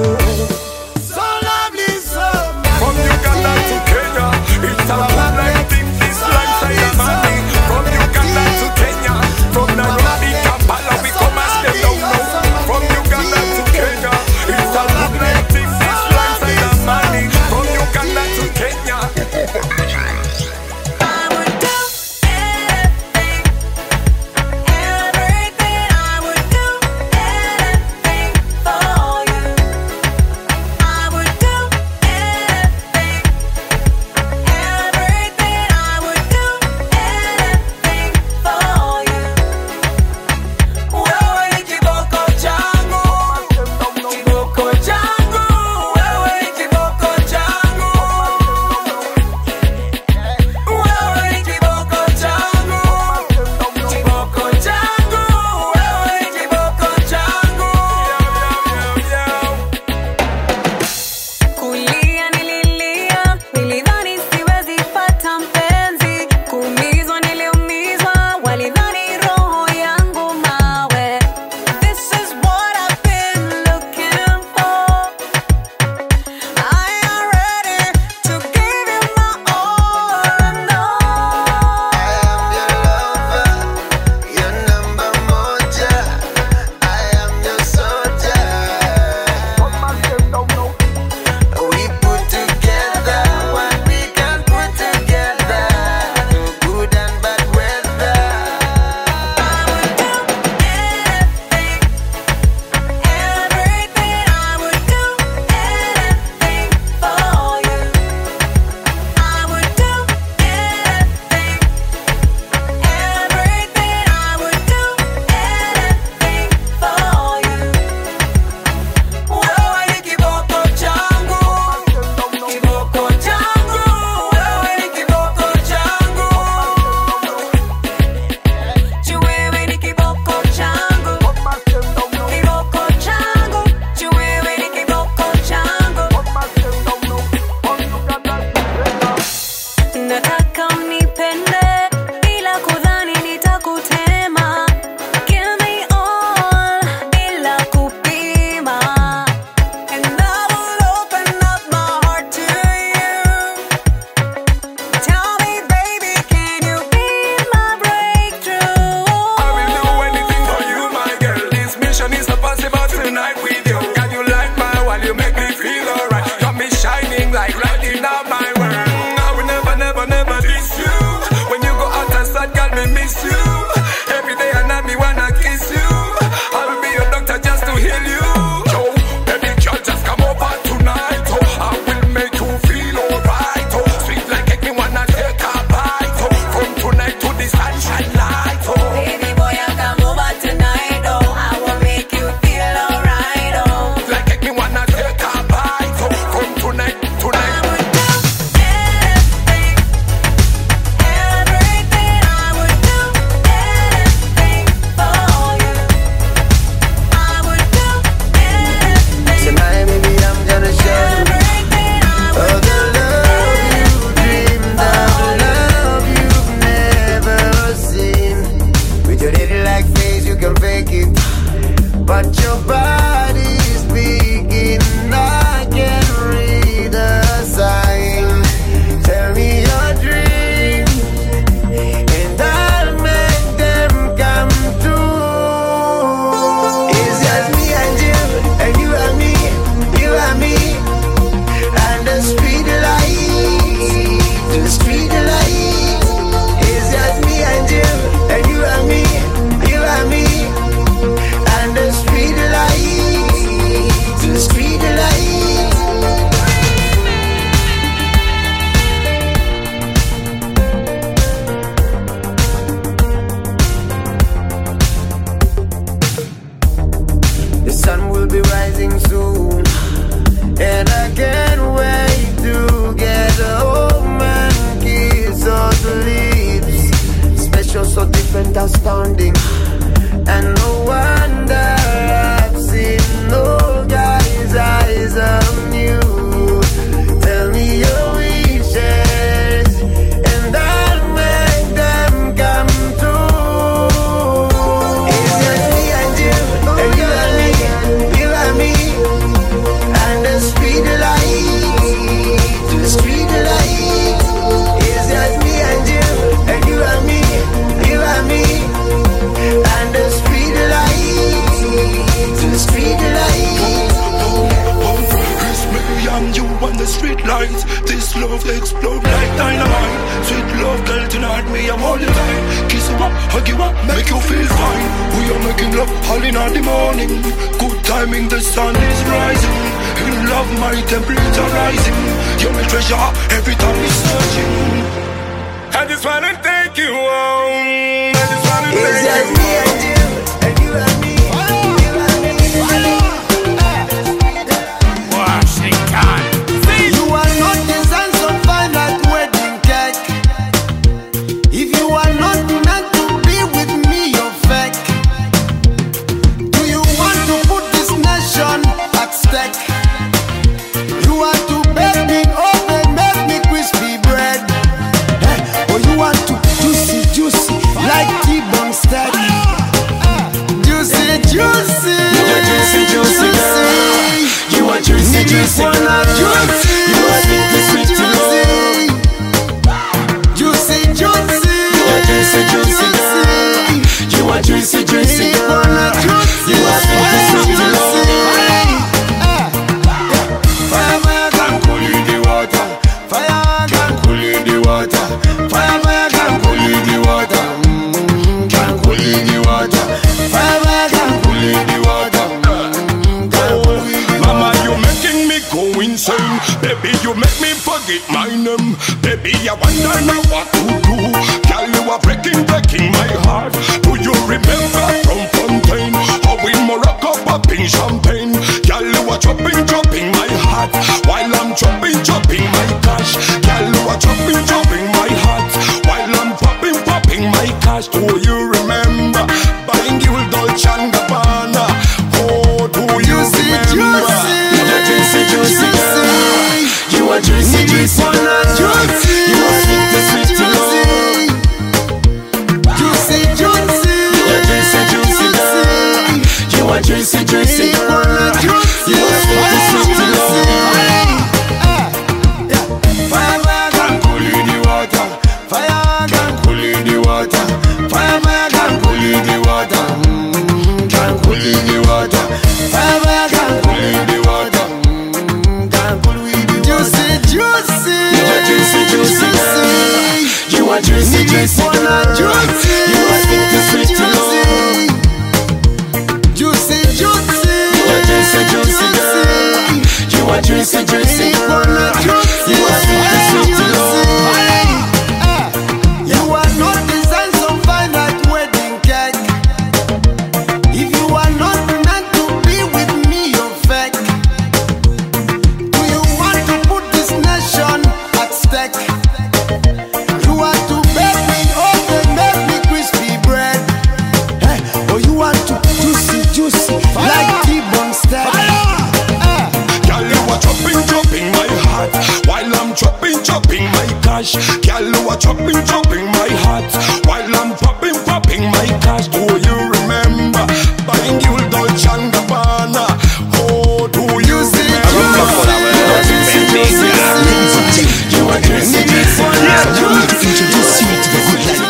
And no wonder I've seen no guy's eyes on you. Tell me your wishes and I'll make them come true. It's just me and you, and you and me, you and me, and the street light, the street light. It's just me and you, and you and me, you and me, and the street light, the street light. It's me and you on the street lights. This love explode like dynamite. Sweet love, girl, tonight me I'm all the time. Kiss you up, hug you up, make you feel fine. We are making love all in the morning. Good timing, the sun is rising. In love, my temperature rising. You're my treasure, every time we searching. I just wanna take you home. I just wanna take you home. It's just me and you, and you and me, you and me. Washington. You are not designed so fine like wedding cake. If you are not meant to be with me, you're fake. Do you want to put this nation at stake? You want to bake me oven, make me crispy bread, eh? Or you want to juicy, juicy like T-bone steak? Juicy, juicy, You are juicy, juicy, girl. You are juicy, juicy, girl. You are sweet, sweet, juicy. Juicy, juicy. You are juicy, juicy, girl. You are juicy, juicy, girl. You are sweet, sweet, juicy. Fire, fire, Can cool in the water. fire, Can cool in the water. fire, fire, Can cool in the water. Can cool in the water. fire, fire, Can cool in the water. Mama, you making me go insane. Baby, you make me forget my name. Baby, I wonder now what to do. Girl, you are breaking, breaking my heart. Do you remember from Fontaine? How in Morocco popping champagne? Girl, you are chopping, chopping my heart. While I'm chopping, chopping my cash. Girl, you are chopping, chopping my heart. While I'm popping, popping my cash. Do you remember buying you Dolce and Gabbana? Oh, do you remember? You are juicy, juicy, girl. You are juicy, juicy, girl. You are sweet, sweet, girl. juicy, juicy. You are juicy, juicy, girl. You are juicy, juicy, girl. You are sweet, sweet, girl. Fire, fire, Can cool in the water. fire, Can cool in the water. fire, fire, Can cool in the water. Can cool in the water. fire, fire, Can cool in the water. juicy, juicy. You are juicy, juicy, girl. You are juicy, juicy, girl. You are sweet, sweet, girl. Juicy, juicy. You are juicy, juicy, girl. You are juicy, juicy, girl. You are sweet, sweet, girl. You are not designed so fine like wedding cake. If you are not meant to be with me, you're fake. Do you want to put this nation at stake? You want to bake me oven, make me crispy bread, eh? Or you want to juicy, juicy like T-bone steak? Girl, you are chopping, chopping my heart. While I'm chopping, chopping my cash. Girl, you are chopping, chopping my heart. While I'm popping, popping my cash. Do you remember buying you Dolce and Gabbana? Oh, do you remember? You are juicy, juicy, girl. You are juicy, juicy, girl. Introduce you to the good life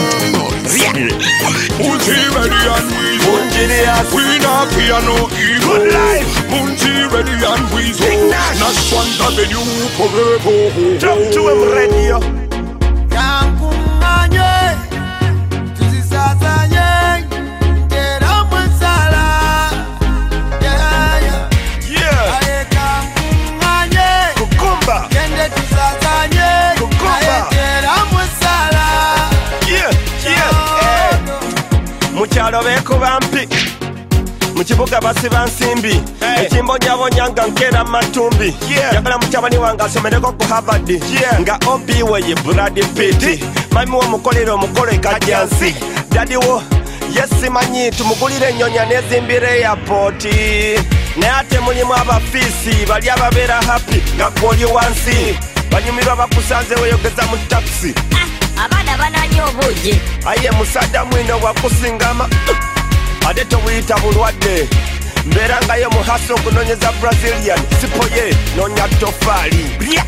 Munchi ready and we We not fear no evil. Good life. Munchi ready and we Nash one avenue forever. Jump to him radio. Kamkumanye, tusisasanye, tera mwensala. Yeah, yeah. Yeah. Aye kamkumanye, Kukumba. kende tusasanye, Kukumba. aye tera mwensala. Yeah, yeah. Eh. Mukyalo beeko bampi. Mu kibuga basiba nsimbi. Ekimbonyabonya nga nkera matumbi. Yagala mutabani wange asomereko ku Harvard. Nga Obi we ye Brad Pitt. Mami wo mukolera omukolo ekajjansi. Dadi wo yesimanyi tumugulire enyonya nezimbira airport naye ate mulimu abafiisi bali ababeera happy nga gwoli wansi banyumirwa bakusanze weyogeza mu taxi abaana bananya obuugi aye musajja mwino bwakusingama ate tobuyita bulwadde mbeera ngayo muhaso okunonyeza brazilian sipoye nonya tofaali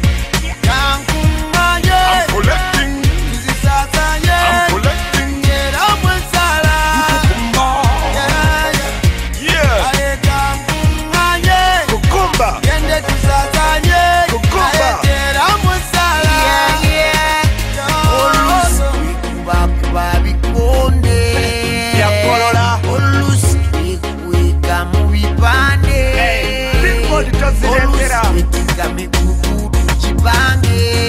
I'm collecting, I'm collecting, yeah, I'm with Salah. Yeah, yeah, Kukumba, Yende to Sazanye, Kukumba, yeah, I'm with Salah. Yeah, yeah, Kuba Bikonde, Yakolola, Olus, Wika Mubipande, Big Body Tozilekera, Tika Mikubu, Chibange.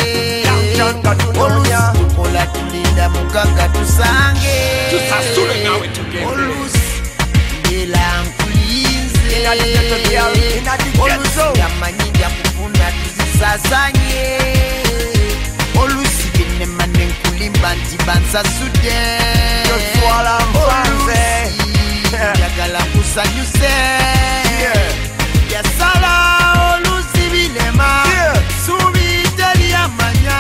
Olukola tulinda muganga tusange tusasule nawe tugende olusi ngela nkulinze olusi yamanyinja kufuna tuzisasanye olusi genemane nkulimba nti bansasude olusi njagala kusanyuse yasala olusi bilema subi teri amanya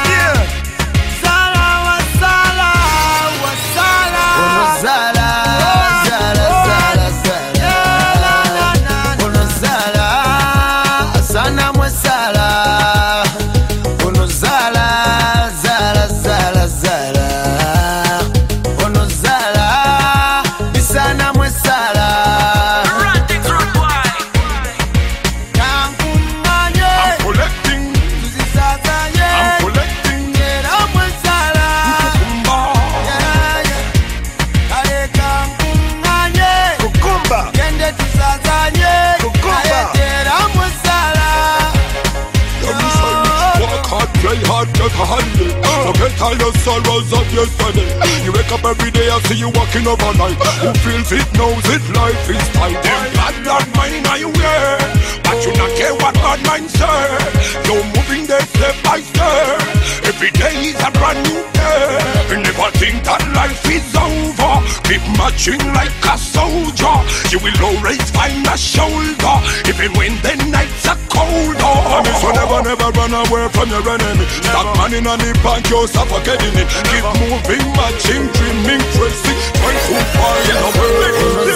Forget all your sorrows of yesterday. You wake up every day and see you walking overnight. Who feels it knows it, life is tight. Them bad bad mind are you wear, but you not care what bad mind say. You're moving there step by step. Every day is a brand new day. You never think that life is over. Keep marching like a soldier. You will always find a shoulder, even when the nights are colder. I mean, so never, never run away from your enemy. Stop manning on the bank, you're suffocating it. Keep moving, marching, dreaming, crazy. Trying to find a way.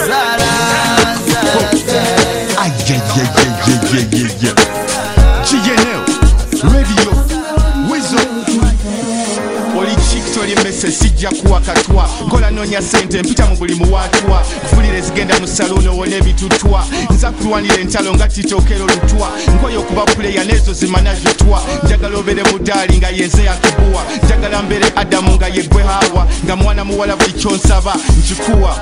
Aïe, aïe, aïe, aïe, aïe, aïe, aïe. G N L, Radio, Weasel. Oli chick toli mese sijja kuwakatwa nkola noonya sente mpita mu buli muwaatwa kufulira ezigenda mu saloon owona ebitutwa nza kulwanira entalo nga titookera olutwa nkoye okuba puleya n'ezo zimanajutwa njagala obeere mudaali nga yenze yakubuwa njagala mbeere adamu nga yeggwe hawa nga mwana muwala buli kyonsaba nkikuwa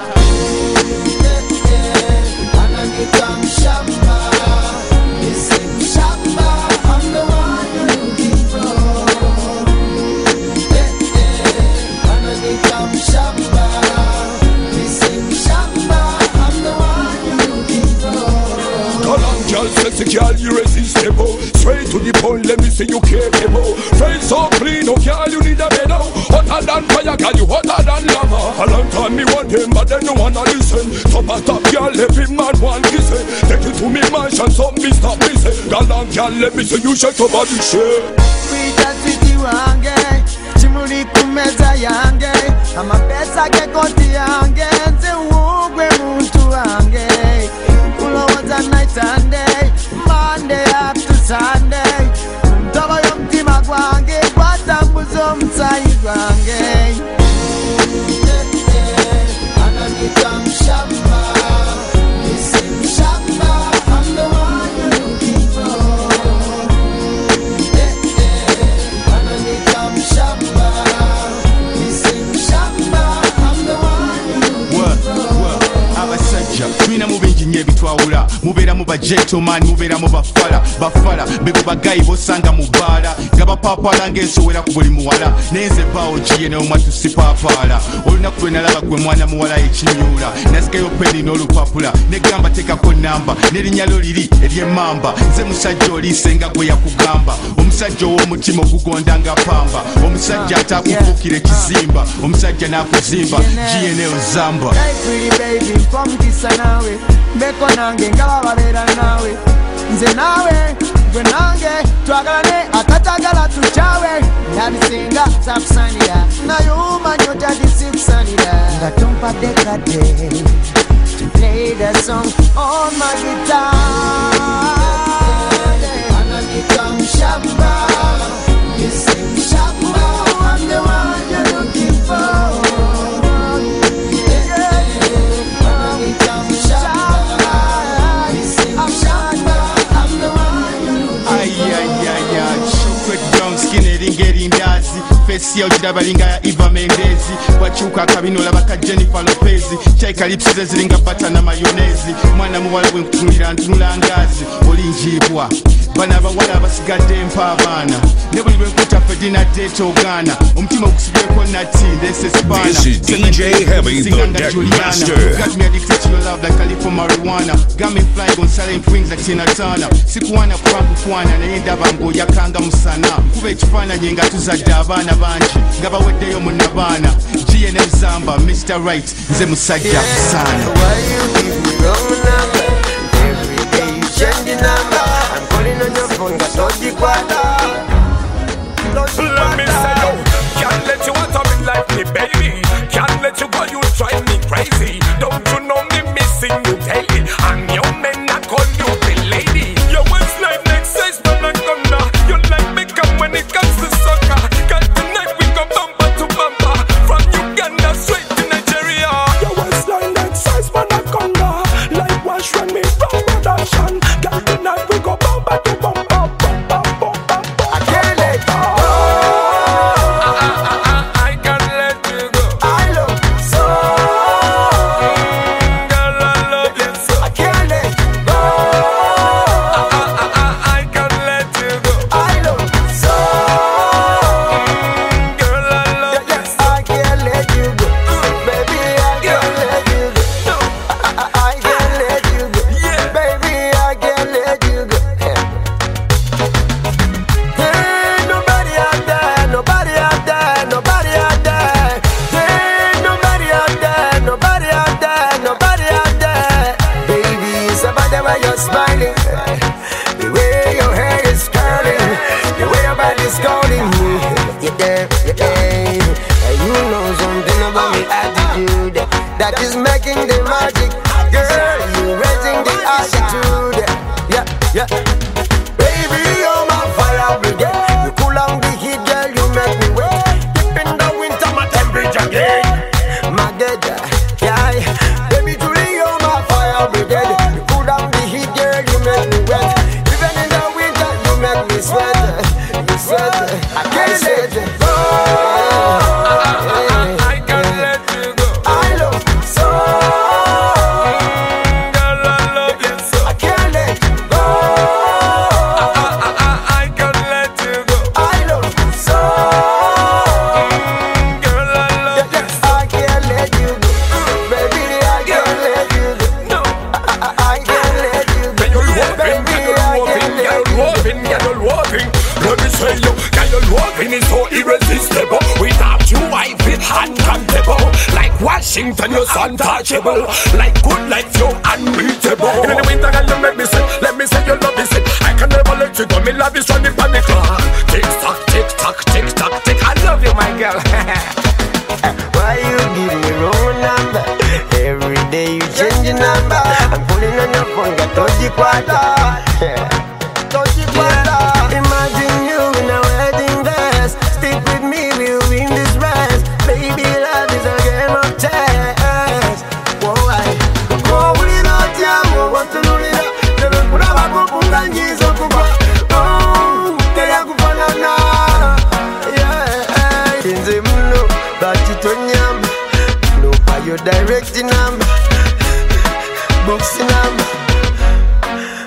Sexy girl, you irresistible. Straight to the point, let me see you capable. Face so clean, oh girl, you need a better. Hotter than fire, girl, you hotter than lava. A long time me want them, but they no wanna listen. So back up, girl, every man want kissing. Take it to me mansion, so me stop missing. Girl, and girl, let me see you shake your body, shake. We just with you wange, chimuli kumeza yange. Ama pesa ke konti yange, nze ugwe muntu wange. Ulo was a night and day, Monday up to Sunday. Mtoba yung tima kwange, kwata mbuzo mtai kwange. Ananita mshamba, misi mshamba, I'm the one you're looking for. Ananita mshamba, misi mshamba, I'm the one you're looking for. abasajja tulina mu bingi nnyo ebitwawula mubeera mu ba gentleman mubeera mu bafala bafala bebo bagayi bosanga mu bbaala nga bapaapaala ng'ensowera ku buli muwala nenze baawo giye neomwa tusipaapaala olunaku lwe nalaba gwe mwana muwala ekinyuula nasikayo peni n'olupapula negamba tekako namba n'erinnya lyo liri ery'emmamba nze musajja oliise nga gwe yakugamba omusajja ow'omutima ogugonda nga pamba omusajja atakufuukira ekizimba omusajja n'akuzimba giye neozamba mpomukisa nawe mbeko nange nga bababeera nawe nze nawe gwe nange twagalane akatagala tukyawe ndabisinga sakusanira nayuma nyota disikusanira nga tompadde kadde to play that song on my guitar anagita mshamba you say mshamba I'm the one you're looking for ngerindazi fesi yawukiraba linga ya Eva Mendezi wakyuka akabino olaba ka Jennifer Lopez kyaikalipsize ziringa bata na mayonezi mwana muwala bwe nkutunulira ntunula ngazi olinjiibwa bana abawala abasigadde empa abaana ne buli lwe nkuta Fedina Detogaana omutima ogusibyeko nati ndese spana. This is D J Heavy, the Deck Master. Got me addicted to your love like California marijuana. Got me flying on silent wings like Tina Turner. Sikuwana kwa kufwana naye ndaba ng'oyakanga musana kuba ekifaananyi nga tuzadde abaana bangi nga baweddeyo mu nabaana G N M Zamba Mister Right nze musajja kusaana. Let me say yo, can't let you out of me like me baby. Can't let you go, you drive me crazy. Don't you know me missing you daily? And your men I call you the lady. Your waistline next says but I'm gonna. You like me come when it comes to soccer. Cause tonight we go bumper to bumper. From Uganda straight to Nigeria. Your waistline next says but I'm gonna. Like wash when me from production. Cause tonight we go bumper to bumper. That is making the magic, girl. You raising the attitude, yeah, yeah. Baby, you're my fire brigade. You cool down the heat, girl. You make me wet. Deep in the winter, my temperature gain. My God, yeah. Baby, truly, you're my fire brigade. You cool down the heat, girl. You make me wet. Even in the winter, you make me sweat. You sweat, I can't sweat. Washington, you're untouchable. Like good life, you're unbeatable. In the winter, girl, you make me say, let me say you love me, say I can never let you go. Me love is running on the clock. Tick tock, tick tock, tick tock, tick. I love you, my girl. Why you give me wrong number? Every day you change your number. I'm pulling on your phone, got touchy quarter. Touchy quarter. Imagine you in a wedding dress. Stick with me, we'll win this race. Baby, love is a game of chess. Whoa, I go with it, yeah, want to do it. Never put up a book and Jesus. Oh, they are good banana. Yeah, in the moon, but it on yam. No, are you directing them? Books in them.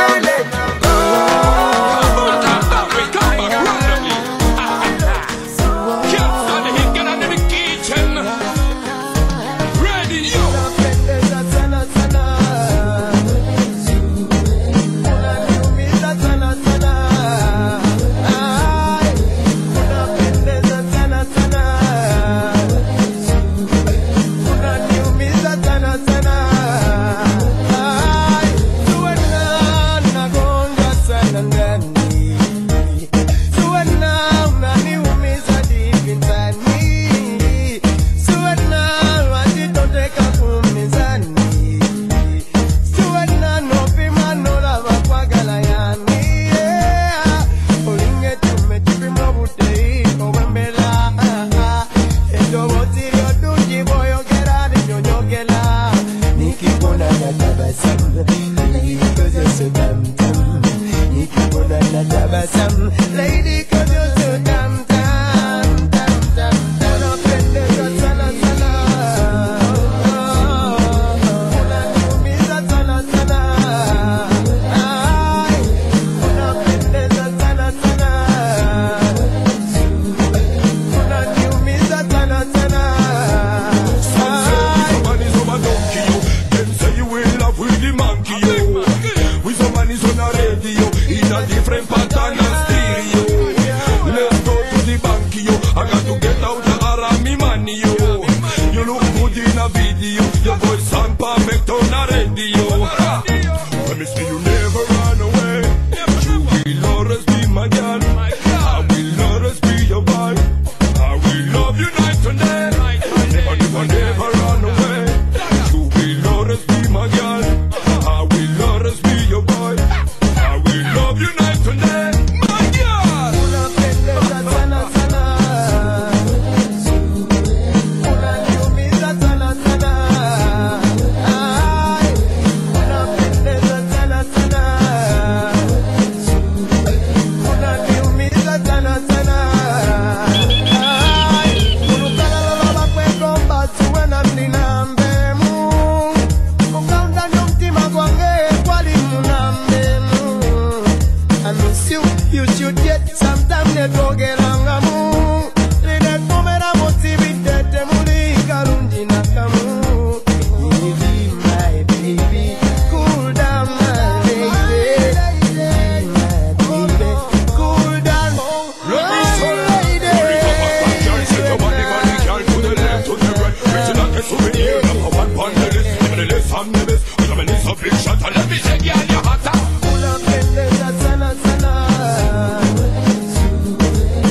Una pendeja sana sana.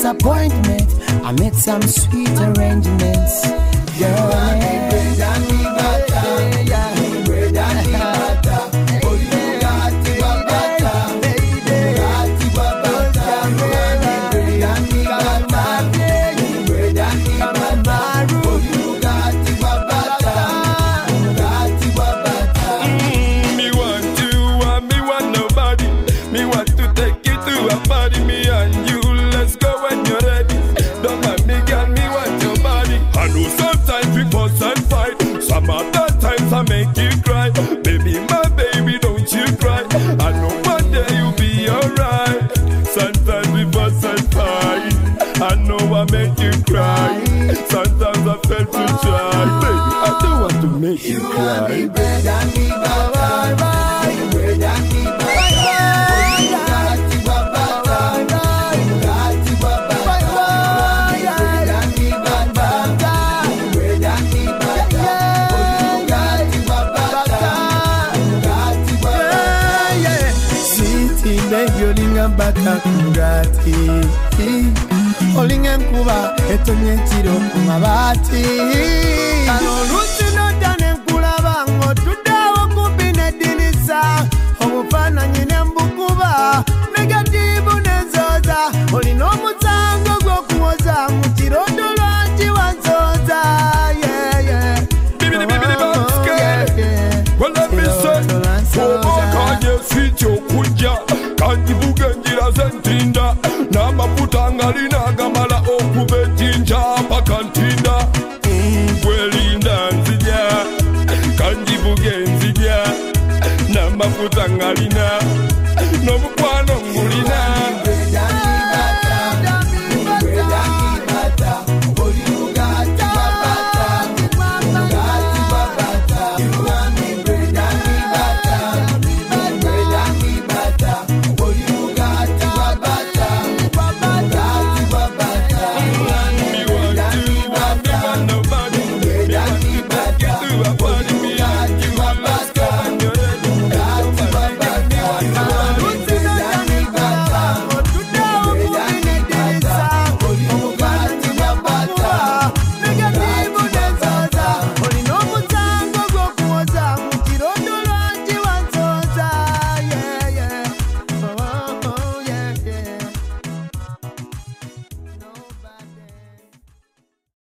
disappointment. I made some sweet arrangements. Girl, bread and me butter, yeah, bread and me butter. Oh, you got to butter, baby, got to butter. Bread and me butter, bread and me butter. Oh, you got to butter, got to butter. Me want you and me want nobody. Me want to take you to a party, me and you. Let's go when you're ready. Don't mind me, girl, me want your body. I know sometimes we fuss and fight. Some other times I make you cry. Baby, my baby, don't you cry. I know one day you'll be alright. Sometimes we fuss and fight. I know I make you cry. Sometimes I fail to try. Baby, I don't want to make you, you cry. You bread and me butter, bread and me butter. Olinga bata kungati Olinga nkuba etonye chiro kumabati Kano lusi no dane nkulaba Ngotudawo kubine dinisa Omufana nyine mbukuba Negativu nezoza Olino musango gwo kuwoza Muchirodo lwanji wanzoza Yeah, yeah Bibidi bibidi basket Well let me say Omo kanye sityo kunja Kanji bugenjira zentinda Nama putanga linaga